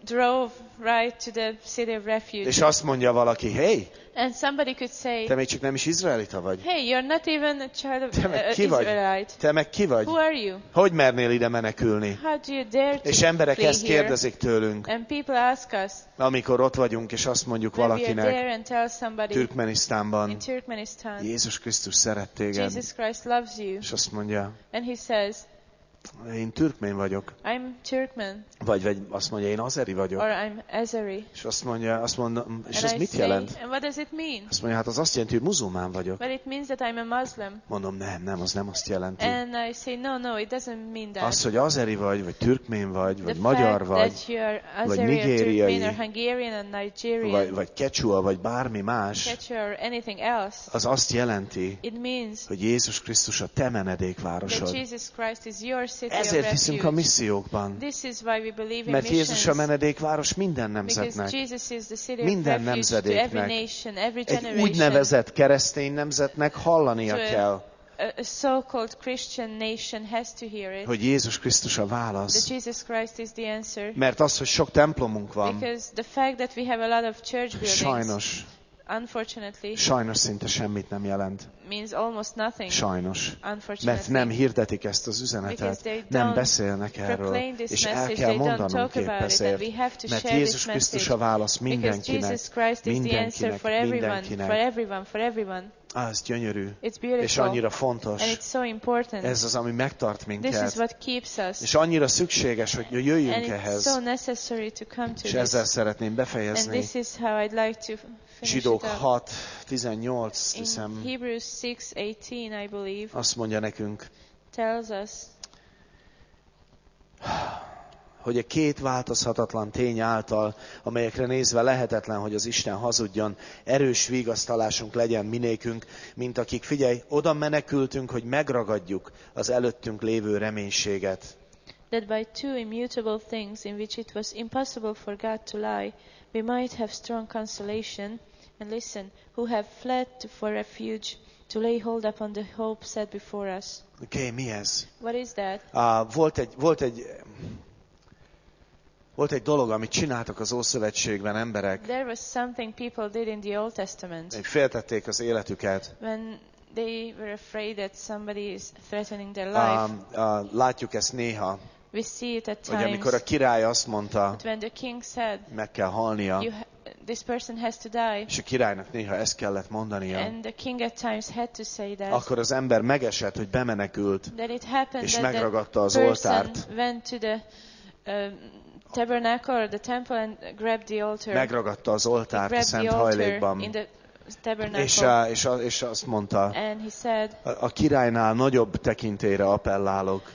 drove right to the city of refuge. És azt mondja valaki, hey, And somebody could say, te még csak nem is izraelita vagy. hey, you're not even a child of Te meg ki vagy? Israelite. Te meg ki vagy? Who are you? Hogy mernél ide menekülni? How do you dare to És emberek flee ezt here? kérdezik tőlünk, And people ask us, amikor ott vagyunk, és azt mondjuk when we are valakinek there and tell somebody Türkmenisztánban, in Turkmenistan, Jézus Krisztus szeret téged. Jesus Christ loves you. És azt mondja, And he says, én türkmén vagyok. I'm Turkmen, Vagy azt mondja, én azeri vagyok. or I'm Azeri. És azt mondom, és And ez I mit say, jelent? and what does it mean? Azt mondja, hát az azt jelenti, hogy muzulmán vagyok. Well, it means that I'm a Muslim. Mondom, nem, az nem azt jelenti. And I say, no, it doesn't mean that. Az, hogy azeri vagy türkmén vagy The magyar fact vagy, that you are vagy Azeri or nigériai, Turkmen or Hungarian or Nigerian, vagy Quechua, vagy bármi más, Quechua or anything else, az azt jelenti, it means hogy Jézus Krisztus a te that menedékvárosod. Jesus Christ is your city Ezért of hiszünk a refuge. missziókban. This is why we believe in Mert Jézus a missions. menedékváros minden Because nemzetnek. Jesus is the city Minden of refuge to every nemzedéknek. nation, every Egy generation. úgynevezett keresztény nemzetnek hallania To kell, a so-called Christian nation has to hear it. hogy Jézus Krisztus a That válasz. Jesus Christ is the answer. Mert az, hogy sok templomunk van, Because the fact that we have a lot of church buildings, unfortunately, sajnos szinte semmit nem jelent. means almost nothing. Sajnos. Mert Unfortunately. nem hirdetik ezt az Because üzenetet, they nem don't beszélnek erről, proclaim this és el message, kell they don't mondanunk talk épp about it, and ezért. we have to Mert share this Jézus Krisztus message. a válasz Because mindenkinek, Jesus Christ is the answer for everyone, for everyone. Ez gyönyörű, It's és beautiful, annyira and fontos. it's so important. Ez az, ami megtart This is minket. what keeps us, És annyira szükséges, hogy and jöjjünk it's ehhez. so necessary to come to És this. ezzel szeretném And befejezni. this is how I'd like to finish Zsidók it up. 6:18, In hiszem, Hebrews 6:18, I believe, azt mondja nekünk, tells us hogy a két változhatatlan tény által, amelyekre nézve lehetetlen, hogy az Isten hazudjon, erős vigasztalásunk legyen minékünk, mint akik, figyelj, oda menekültünk, hogy megragadjuk az előttünk lévő reménységet. that by two immutable things in which it was impossible for God to lie, we might have strong consolation, and listen, who have fled for refuge, to lay hold upon the hope set before us. Oké, mi ez? What is that? Volt egy dolog, amit csináltak az Ószövetségben emberek, There was something people did in the Old Testament hogy féltették az életüket. when they were afraid that somebody is threatening their life. Látjuk ezt néha, We see it at hogy times. amikor a király azt mondta, But when the king said, meg kell halnia, this person has to die, és a királynak néha ezt kellett mondania, and the king at times had to say that, akkor az ember megesett, hogy bemenekült, that it happened és that the megragadta az person oltárt. went to the tabernacle or the temple and grabbed the altar. Megragadta az oltárt a Grabbed szent the altar hajlékban, in the tabernacle. és azt mondta, And he said, a királynál nagyobb tekintélyre appellálok.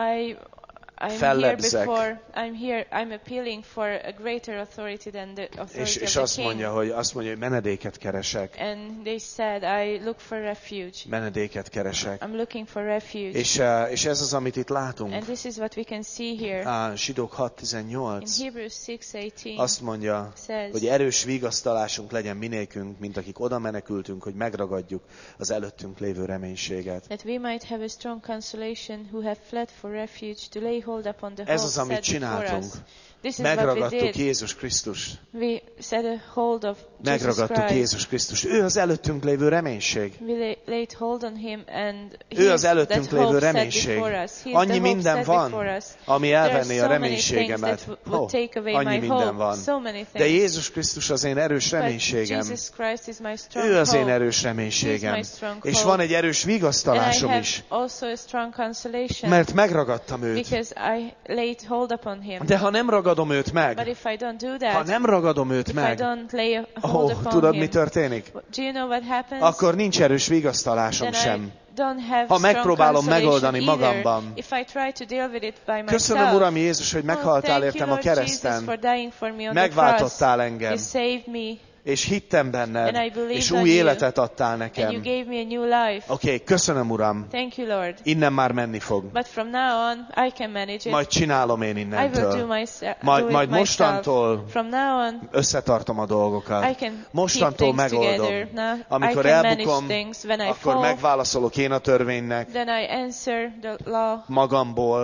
I'm Fellebbzek. I'm appealing for a greater authority than the authority És of azt the mondja, king. hogy menedéket keresek. And they said, I look for refuge. Menedéket keresek. I'm looking for refuge. És ez az, amit itt látunk. And this is what we can see here. Zsidók In 6:18 Hebrews 6:18 azt mondja, says, hogy erős vigasztalásunk legyen minékünk, mint akik oda menekültünk, hogy megragadjuk az előttünk lévő reménységet. that we might have a strong consolation who have fled for refuge to lay hold upon the Ez hope az, amit set before csináltunk. us. This is what we Megragadtuk did. Jézus Krisztust. We set a hold of Jesus Megragadtuk Christ. Jézus Krisztust. Ő az előttünk lévő reménység. We laid hold on him, and Ő az he is előttünk that lévő hope set reménység. before us. He is Annyi the hope minden set van, before us. ami There are elvenné a so many things reménységemet. that would take away Annyi my minden hope. van. So many De things. Jézus Krisztus az én erős But reménységem. Jesus Christ is my strong Ő az én hope. erős He is reménységem. my strong És hope. van egy erős And I vigasztalásom have is, also a strong consolation mert megragadtam őt. because I laid hold upon him. De ha nem ragadom őt But meg, if I don't do ha that, nem ragadom őt if I meg, don't lay a hold upon tudod, him, mi történik? do you know what happens? Akkor nincs erős vigasztalásom Then sem. I don't have Ha strong megpróbálom consolation megoldani either. magamban. If I try to deal with it by myself. Köszönöm, Uram Jézus, hogy meghaltál thank you, értem a Lord Jesus, kereszten. for dying for me on the cross. Megváltottál engem, You saved me, és hittem benned, and I believed és on új you, életet adtál and you nekem. gave me a new life. Oké, köszönöm, Uram. Thank you, Lord. Innen már menni fog. But from now on, I can manage it. Majd csinálom én I will do innentől. myself. Majd mostantól From now on, összetartom a I dolgokat. can keep Mostantól things together. megoldom. Now Amikor I can manage elbukom, things. When I akkor fall, megválaszolok én a törvénynek then I answer the law magamból,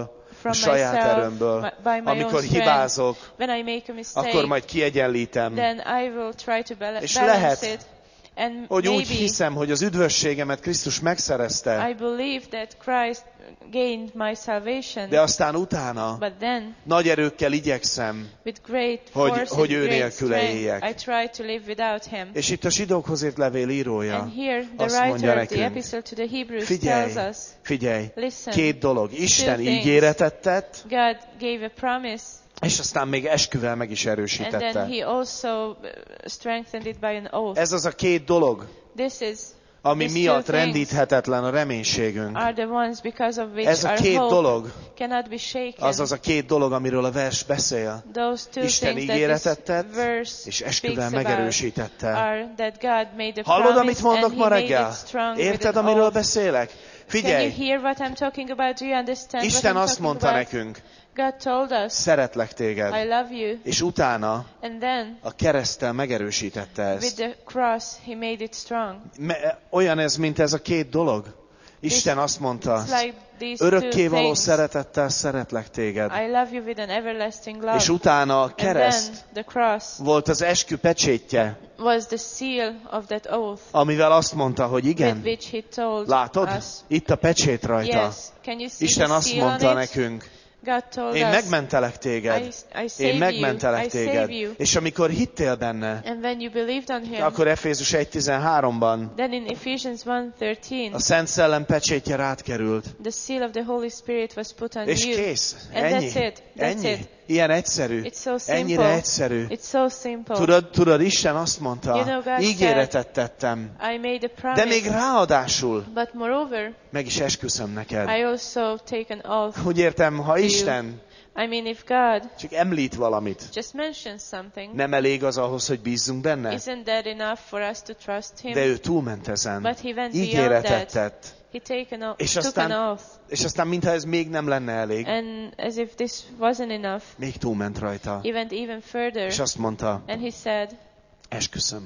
from saját myself, erőmből. by my own Amikor strength. hibázok, When I make a mistake, akkor majd kiegyenlítem. then I will try to És balance lehet, it. And hogy úgy maybe hiszem, hogy az üdvösségemet Krisztus megszerezte, I believe that Christ gained my salvation, de aztán utána but then nagy erőkkel igyekszem, with great hogy force ő and great nélküle strength, éljek. I try to live without him. És itt a zsidókhoz írt levél írója And here the azt mondja writer of the nekünk, epistle to the Hebrews figyelj, tells us, figyelj, listen, két dolog. Isten two things. ígéretet tett, God gave a promise, és aztán még esküvel meg is and erősítette. then he also strengthened it by an oath. Ez az a két dolog, This is ami these miatt two things rendíthetetlen a reménységünk. are the ones because of which Ez a our két hope dolog, cannot be shaken. az a két dolog, amiről a vers beszél. Those two Isten things that ígéretet this tett, verse és speaks esküvel about megerősítette. are that God made a Hallod, amit promise and mondok he ma made reggel? it strong with Érted, an amiről oath. beszélek? Can Figyelj, you hear what I'm talking about? Do you understand Isten what I'm azt talking mondta about? nekünk, God told us, szeretlek I téged. love you. És utána And then a kereszttel megerősítette with ezt. the cross, he made it strong. Olyan ez, mint ez a két dolog. Isten azt mondta, It's like these two örökkévaló things. szeretettel szeretlek téged. I love you with an everlasting love. És utána a And kereszt then the cross volt az eskü pecsétje, was the seal of that oath amivel azt mondta, hogy with igen, which he told látod? us. Itt a pecsét rajta. Yes. Can you see Isten the azt seal mondta on it? nekünk, God told én us, megmentelek téged. I Én save megmentelek you. I téged. save you. És amikor hittél benne, And when you believed on him, akkor Efézus 1.13-ban then in Ephesians 1:13, a Szent Szellem pecsétje rád került. the seal of the Holy Spirit was put on És you. kész. And Ennyi. that's it. That's Ennyi. it. Ilyen egyszerű. It's so simple. Ennyire egyszerű. It's so simple. Tudod, Isten azt mondta, You know, God ígéretet tettem, I made a de promise, még ráadásul but moreover, meg is esküszöm neked. I also take an oath. Úgy értem, ha you. Isten I mean, if God csak említ valamit, just mentions something, nem elég az ahhoz, hogy bízzunk benne? isn't that enough for us to trust him? De ő túlment ezen. But he went beyond Ígéretet that. tett. He És took an oath. mintha ez még nem lenne elég, And as if this wasn't enough, még túlment rajta. he went even further. És azt mondta, And he said, esküszöm,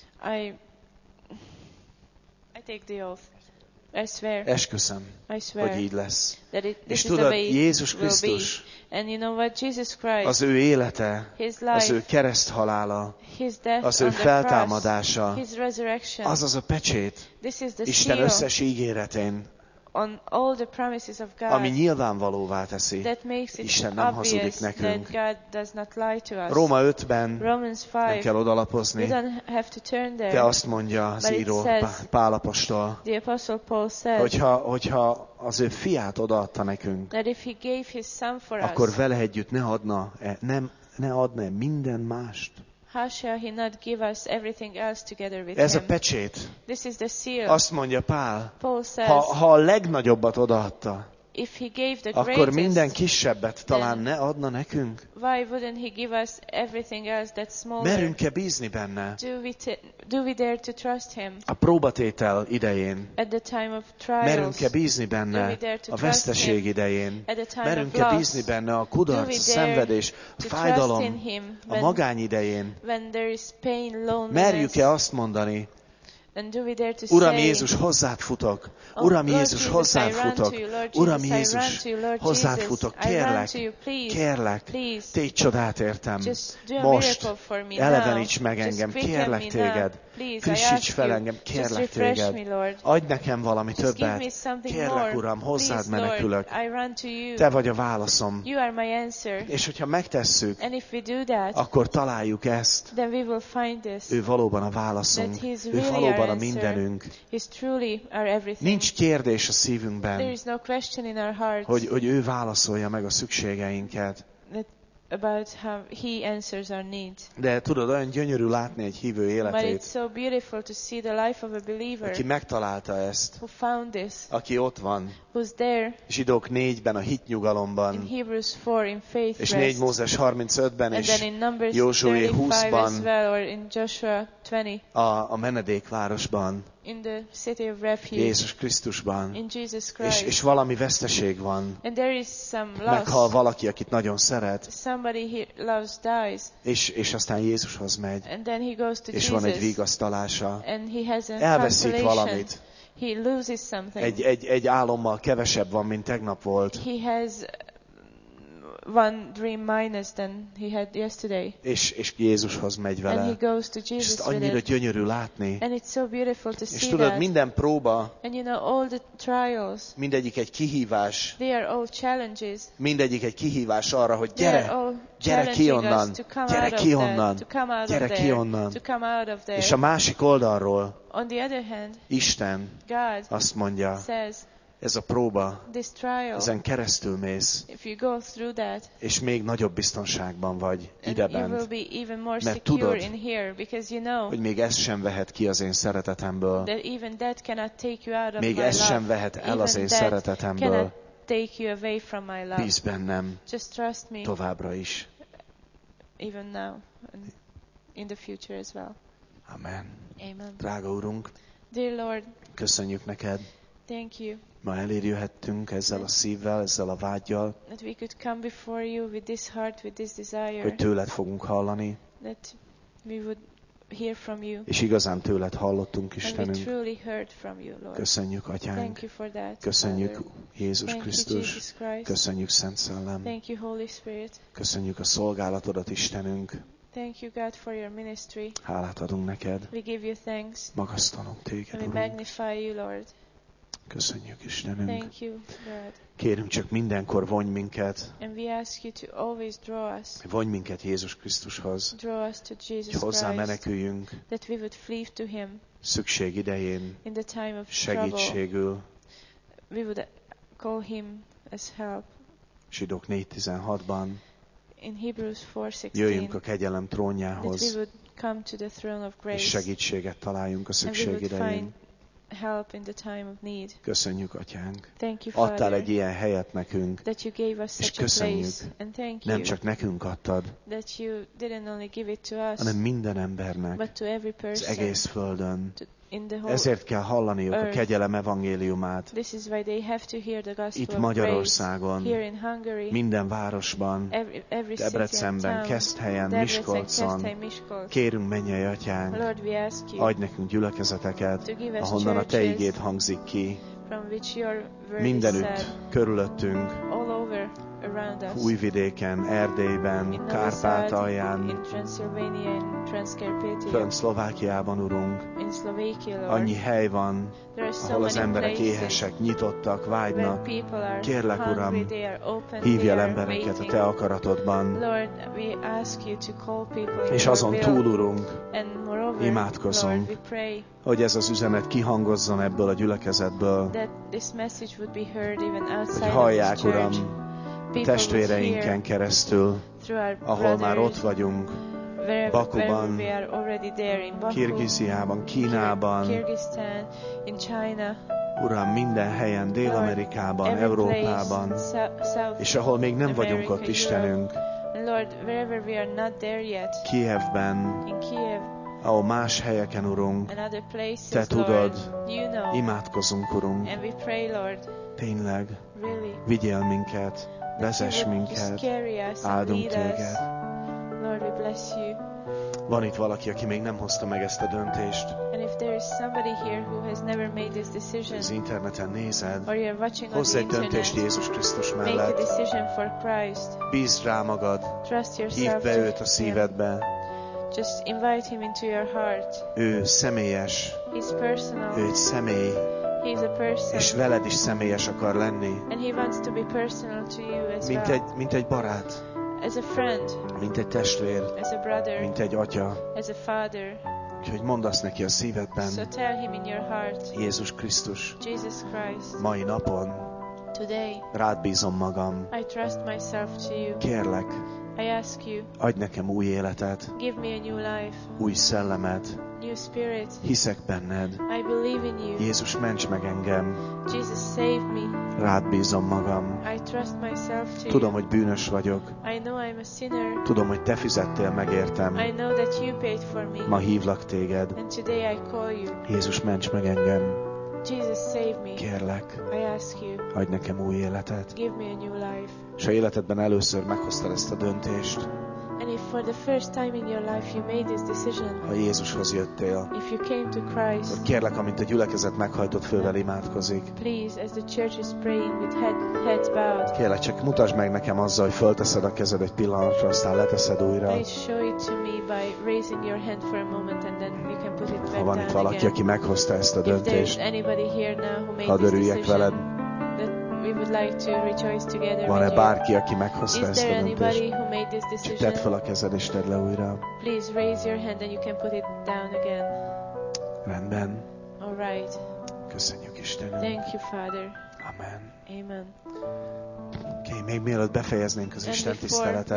I take the oath. I swear. esküszöm, I swear. hogy így lesz. That És this is the tudod, way Jézus it will Krisztus, be. And you know what? Jesus Christ, az ő élete, his az ő life, kereszthalála, his death az ő on the cross, feltámadása, his resurrection, az az a pecsét this is the Isten seal összes ígéretén, on all the promises of God ami nyilvánvalóvá teszi. that makes it Isten nem obvious hazudik that nekünk. God does not lie to us. Róma 5-ben Romans nem 5, kell we odalapozni, don't have to turn there. de azt mondja az But it író says- Pál apostol, The Apostle Paul says hogyha az ő fiát odaadta nekünk, that if he gave his son for akkor us, vele együtt ne adna minden mást. how shall he not give us everything else together with Ez a him? pecsét. This is the seal. Azt mondja Pál, Paul says, ha a legnagyobbat odaadta, if he gave the akkor greatest, minden kisebbet talán ne adna nekünk? why wouldn't he give us everything else that's smaller? Merünk-e bízni benne? Do we dare to trust him A próbatétel idején. at the time of trials? Merünk-e bízni benne a veszteség idején? At the time Merünk-e of loss? bízni benne a Do kudarc, we a dare szenvedés, a to trust in fájdalom, him a magány idején? when there is pain, loneliness? Merjük-e azt mondani, And do we dare to Uram say, Jézus, hozzád futok. Oh, Uram Lord Jézus, Jesus, hozzád I run futok. to you, Lord Uram Jesus, I Jézus, run to you, Lord hozzád Jesus, futok. I run Kérlek, to you, please, kérlek, please. tégy csodát értem. Just do a Most miracle for me eleveníts now. meg Just engem. quicken Kérlek me téged. now. Please, I Frissíts ask fel you. engem. Just Kérlek refresh téged. me, Lord. Adj nekem valami Just give me többet. something Kérlek, more. Uram, hozzád Please, menekülök. Lord, I run to you. Te vagy a válaszom. You are my answer. És hogyha megtesszük, And if we do that, akkor találjuk ezt. then we will find this. Ő valóban a válaszunk. That he's Ő really valóban our a answer. mindenünk. He's truly our everything. Nincs kérdés a There szívünkben, is no question in our hearts hogy ő válaszolja meg a szükségeinket. about how he answers our needs. De tudod, olyan gyönyörű látni egy hívő But it's életét, so beautiful to see the life of a believer aki megtalálta ezt, who found this, aki ott van. who's there Zsidók 4-ben a in hitnyugalomban, Hebrews 4 in faith és 4 rest, Mózes 35-ben and is then in Numbers Józsué 35 as 20-ban well, or in Joshua 20, a menedékvárosban, in the city of refuge, Jézus Krisztusban. in Jesus Christ. És valami veszteség van. And there is some Meghal loss. valaki, akit nagyon szeret, Somebody he loves dies, és aztán Jézushoz megy, and then he goes to és van egy Jesus, vigasztalása. and he has a Elveszít consolation. valamit. He loses something. Egy álommal kevesebb van, mint tegnap volt. He has one dream minus than he had yesterday. És Jézushoz megy And he vele. goes to És Jesus ezt with annyira it. gyönyörű látni. And it's so beautiful to És see tudod, that. minden próba, And you know, all the trials, mindegyik egy kihívás, they are all challenges. mindegyik egy kihívás arra, hogy They are gyere, all gyere ki challenging onnan, us to come gyere out of ki that, onnan, to come out gyere of ki there, onnan. to come out of there. És a másik oldalról On the other hand, Isten God azt mondja, says, ez a próba, this trial, ezen keresztül mész, if you go through that, és még nagyobb biztonságban vagy and you will idebent, be even more Mert secure tudod, in here, because you know hogy még ez sem vehet ki az én szeretetemből, that even that cannot take you out of még my ez sem love. vehet el az én Even that szeretetemből. cannot take you away from my love. Bíz bennem Just trust me, továbbra is. even now, and in the future as well. Amen. Amen. Drága Urunk, Dear Lord, köszönjük neked. thank you Ma elérjöhettünk ezzel a szívvel, ezzel a vággyal, that we could come before you with this heart, with this desire, hogy tőled fogunk hallani, that we would hear from you. és igazán tőled hallottunk, And we Istenünk. truly heard from you, Lord. Köszönjük, Atyánk. Thank you for that. Köszönjük, Jézus Thank you, Krisztus. Jesus Christ. Köszönjük, Szent Szellem. Thank you, Holy Spirit. Köszönjük a szolgálatodat, Istenünk. Thank you, God, for your ministry. Hálát adunk neked. We give you thanks. Magasztalunk téged, And we Urunk. magnify you, Lord. Köszönjük, Istenünk. Thank you, God. Kérünk, csak mindenkor vonj minket. And we ask you to always draw us. Vonj minket Jézus Krisztushoz. Draw us to Hogy Jesus hozzá Christ. meneküljünk That we would flee to Him szükség idején, in the time of trouble. segítségül. We would call Him as help. Zsidók 4:16-ban In Hebrews jöjjünk a 4:16, kegyelem that we trónjához, would come to the throne of és grace. segítséget találjunk a And we szükség would idején. find help in the time of need. Köszönjük, Atyánk. Thank you, Adtál Father, egy ilyen helyet nekünk, that you gave us és such a köszönjük. place. And thank Nem you csak nekünk adtad, that you didn't only give it to us, hanem minden embernek, but to every az person egész földön. in the whole Ezért kell hallaniuk a earth. kegyelem evangéliumát. This is why they have to hear the gospel Itt of grace Magyarországon, here in Hungary, minden városban, every city and Debrecenben, town, Keszthelyen, Debrecen, Miskolcon. Keszthely, Miskolc. Kérünk, mennyei Atyánk, Lord, we ask you adj nekünk gyülekezeteket, to give us ahonnan a Te churches igéd hangzik ki, from which your word is mindenütt, said, körülöttünk, all over around us. Újvidéken, Erdélyben, In Novi Sad, Kárpátalján, in Transylvania, in Transcarpathia, fönt Szlovákiában, Urunk. in Slovakia, Lord. Annyi hely van, There are so ahol az many emberek places éhesek, nyitottak, where vágynak. people are Kérlek, hungry, Uram, they are open, hívj el they are embereket a waiting. Te akaratodban, Lord, we ask you to call people in és your azon will. túl, Urunk, And moreover, imádkozunk. Lord, we pray hogy ez az üzenet kihangozzon ebből a gyülekezetből, that this message would be heard even hogy outside of hallják, this church. Uram, People testvéreinken would hear keresztül, through our ahol már ott brothers, vagyunk, wherever Bakuban, we are already there, in Baku, Kirgiziában, Kínában, Kyrgyzstan, in China, Uram, minden helyen, Dél-Amerikában, every Európában, place, South és ahol még nem vagyunk America, ott, Istenünk, And Lord, wherever we are not there yet, Kijevben, in Kiev ahol más helyeken, Urunk, and other places, Te tudod, Lord, you know, imádkozunk, Urunk, and we pray, Lord, tényleg, really, vigyél minket, that vezess you would just minket, carry us and áldunk lead us. Téged. Lord, we bless you. Van itt valaki, aki még nem hozta meg ezt a döntést, And if there is somebody here who has never made this az decision, interneten nézed, or you're watching on hozz the egy döntést internet, Jézus Krisztus make a mellett, decision for Christ. bízd rá magad, Trust hívd yourself be to őt a Him. szívedbe, Just invite Him into your heart. ő személyes, He's personal. ő egy személy, He's a person. és veled is személyes akar lenni, And He wants to be personal to you as well. mint egy barát, As a friend, mint egy testvér, as a brother, mint egy atya. as a father. Úgyhogy mondd azt neki a So szívedben, tell Him in your heart, Jézus Krisztus, Jesus Christ, mai napon today rád bízom magam, I trust myself to you. kérlek, I ask you, adj nekem új életet, give me a new life, új szellemet, new spirit. hiszek benned, I believe in you. Jézus, ments meg engem, Jesus, save me. rád bízom magam. I trust myself to Tudom, you. hogy bűnös vagyok, I know I'm a sinner. tudom, hogy te fizettél megértem, I know that you paid for me. ma hívlak téged. And today I call you. Jézus, ments meg engem, Jesus, save me. kérlek, I ask you, adj nekem új életet. give me a new life. És ha életedben először meghoztad ezt a döntést, And if for the first time in your life you made this decision, ha Jézushoz jöttél, if you came to Christ, akkor kérlek, amint a gyülekezet meghajtott fővel imádkozik, please, as the church is praying with heads bowed, kérlek, csak mutasd meg nekem azzal, hogy fölteszed a kezed egy pillanatra, aztán leteszed újra. please show it to me by raising your hand for a moment and then you can put it back Ha van itt down valaki, again. aki meghozta ezt a If there's döntést, anybody here now who made hadd this örüljek veled. decision, that we would like to rejoice together Van-e with you. bárki, aki meghozta Is ezt a there döntést? anybody who made this Csak tedd fel decision? a kezed, és tedd le újra. Please raise your hand and you can put it down again. Rendben. All right. Köszönjük Istenünk. Thank you, Father. Amen. Amen. Oké, még mielőtt befejeznénk az And Isten before tiszteletet,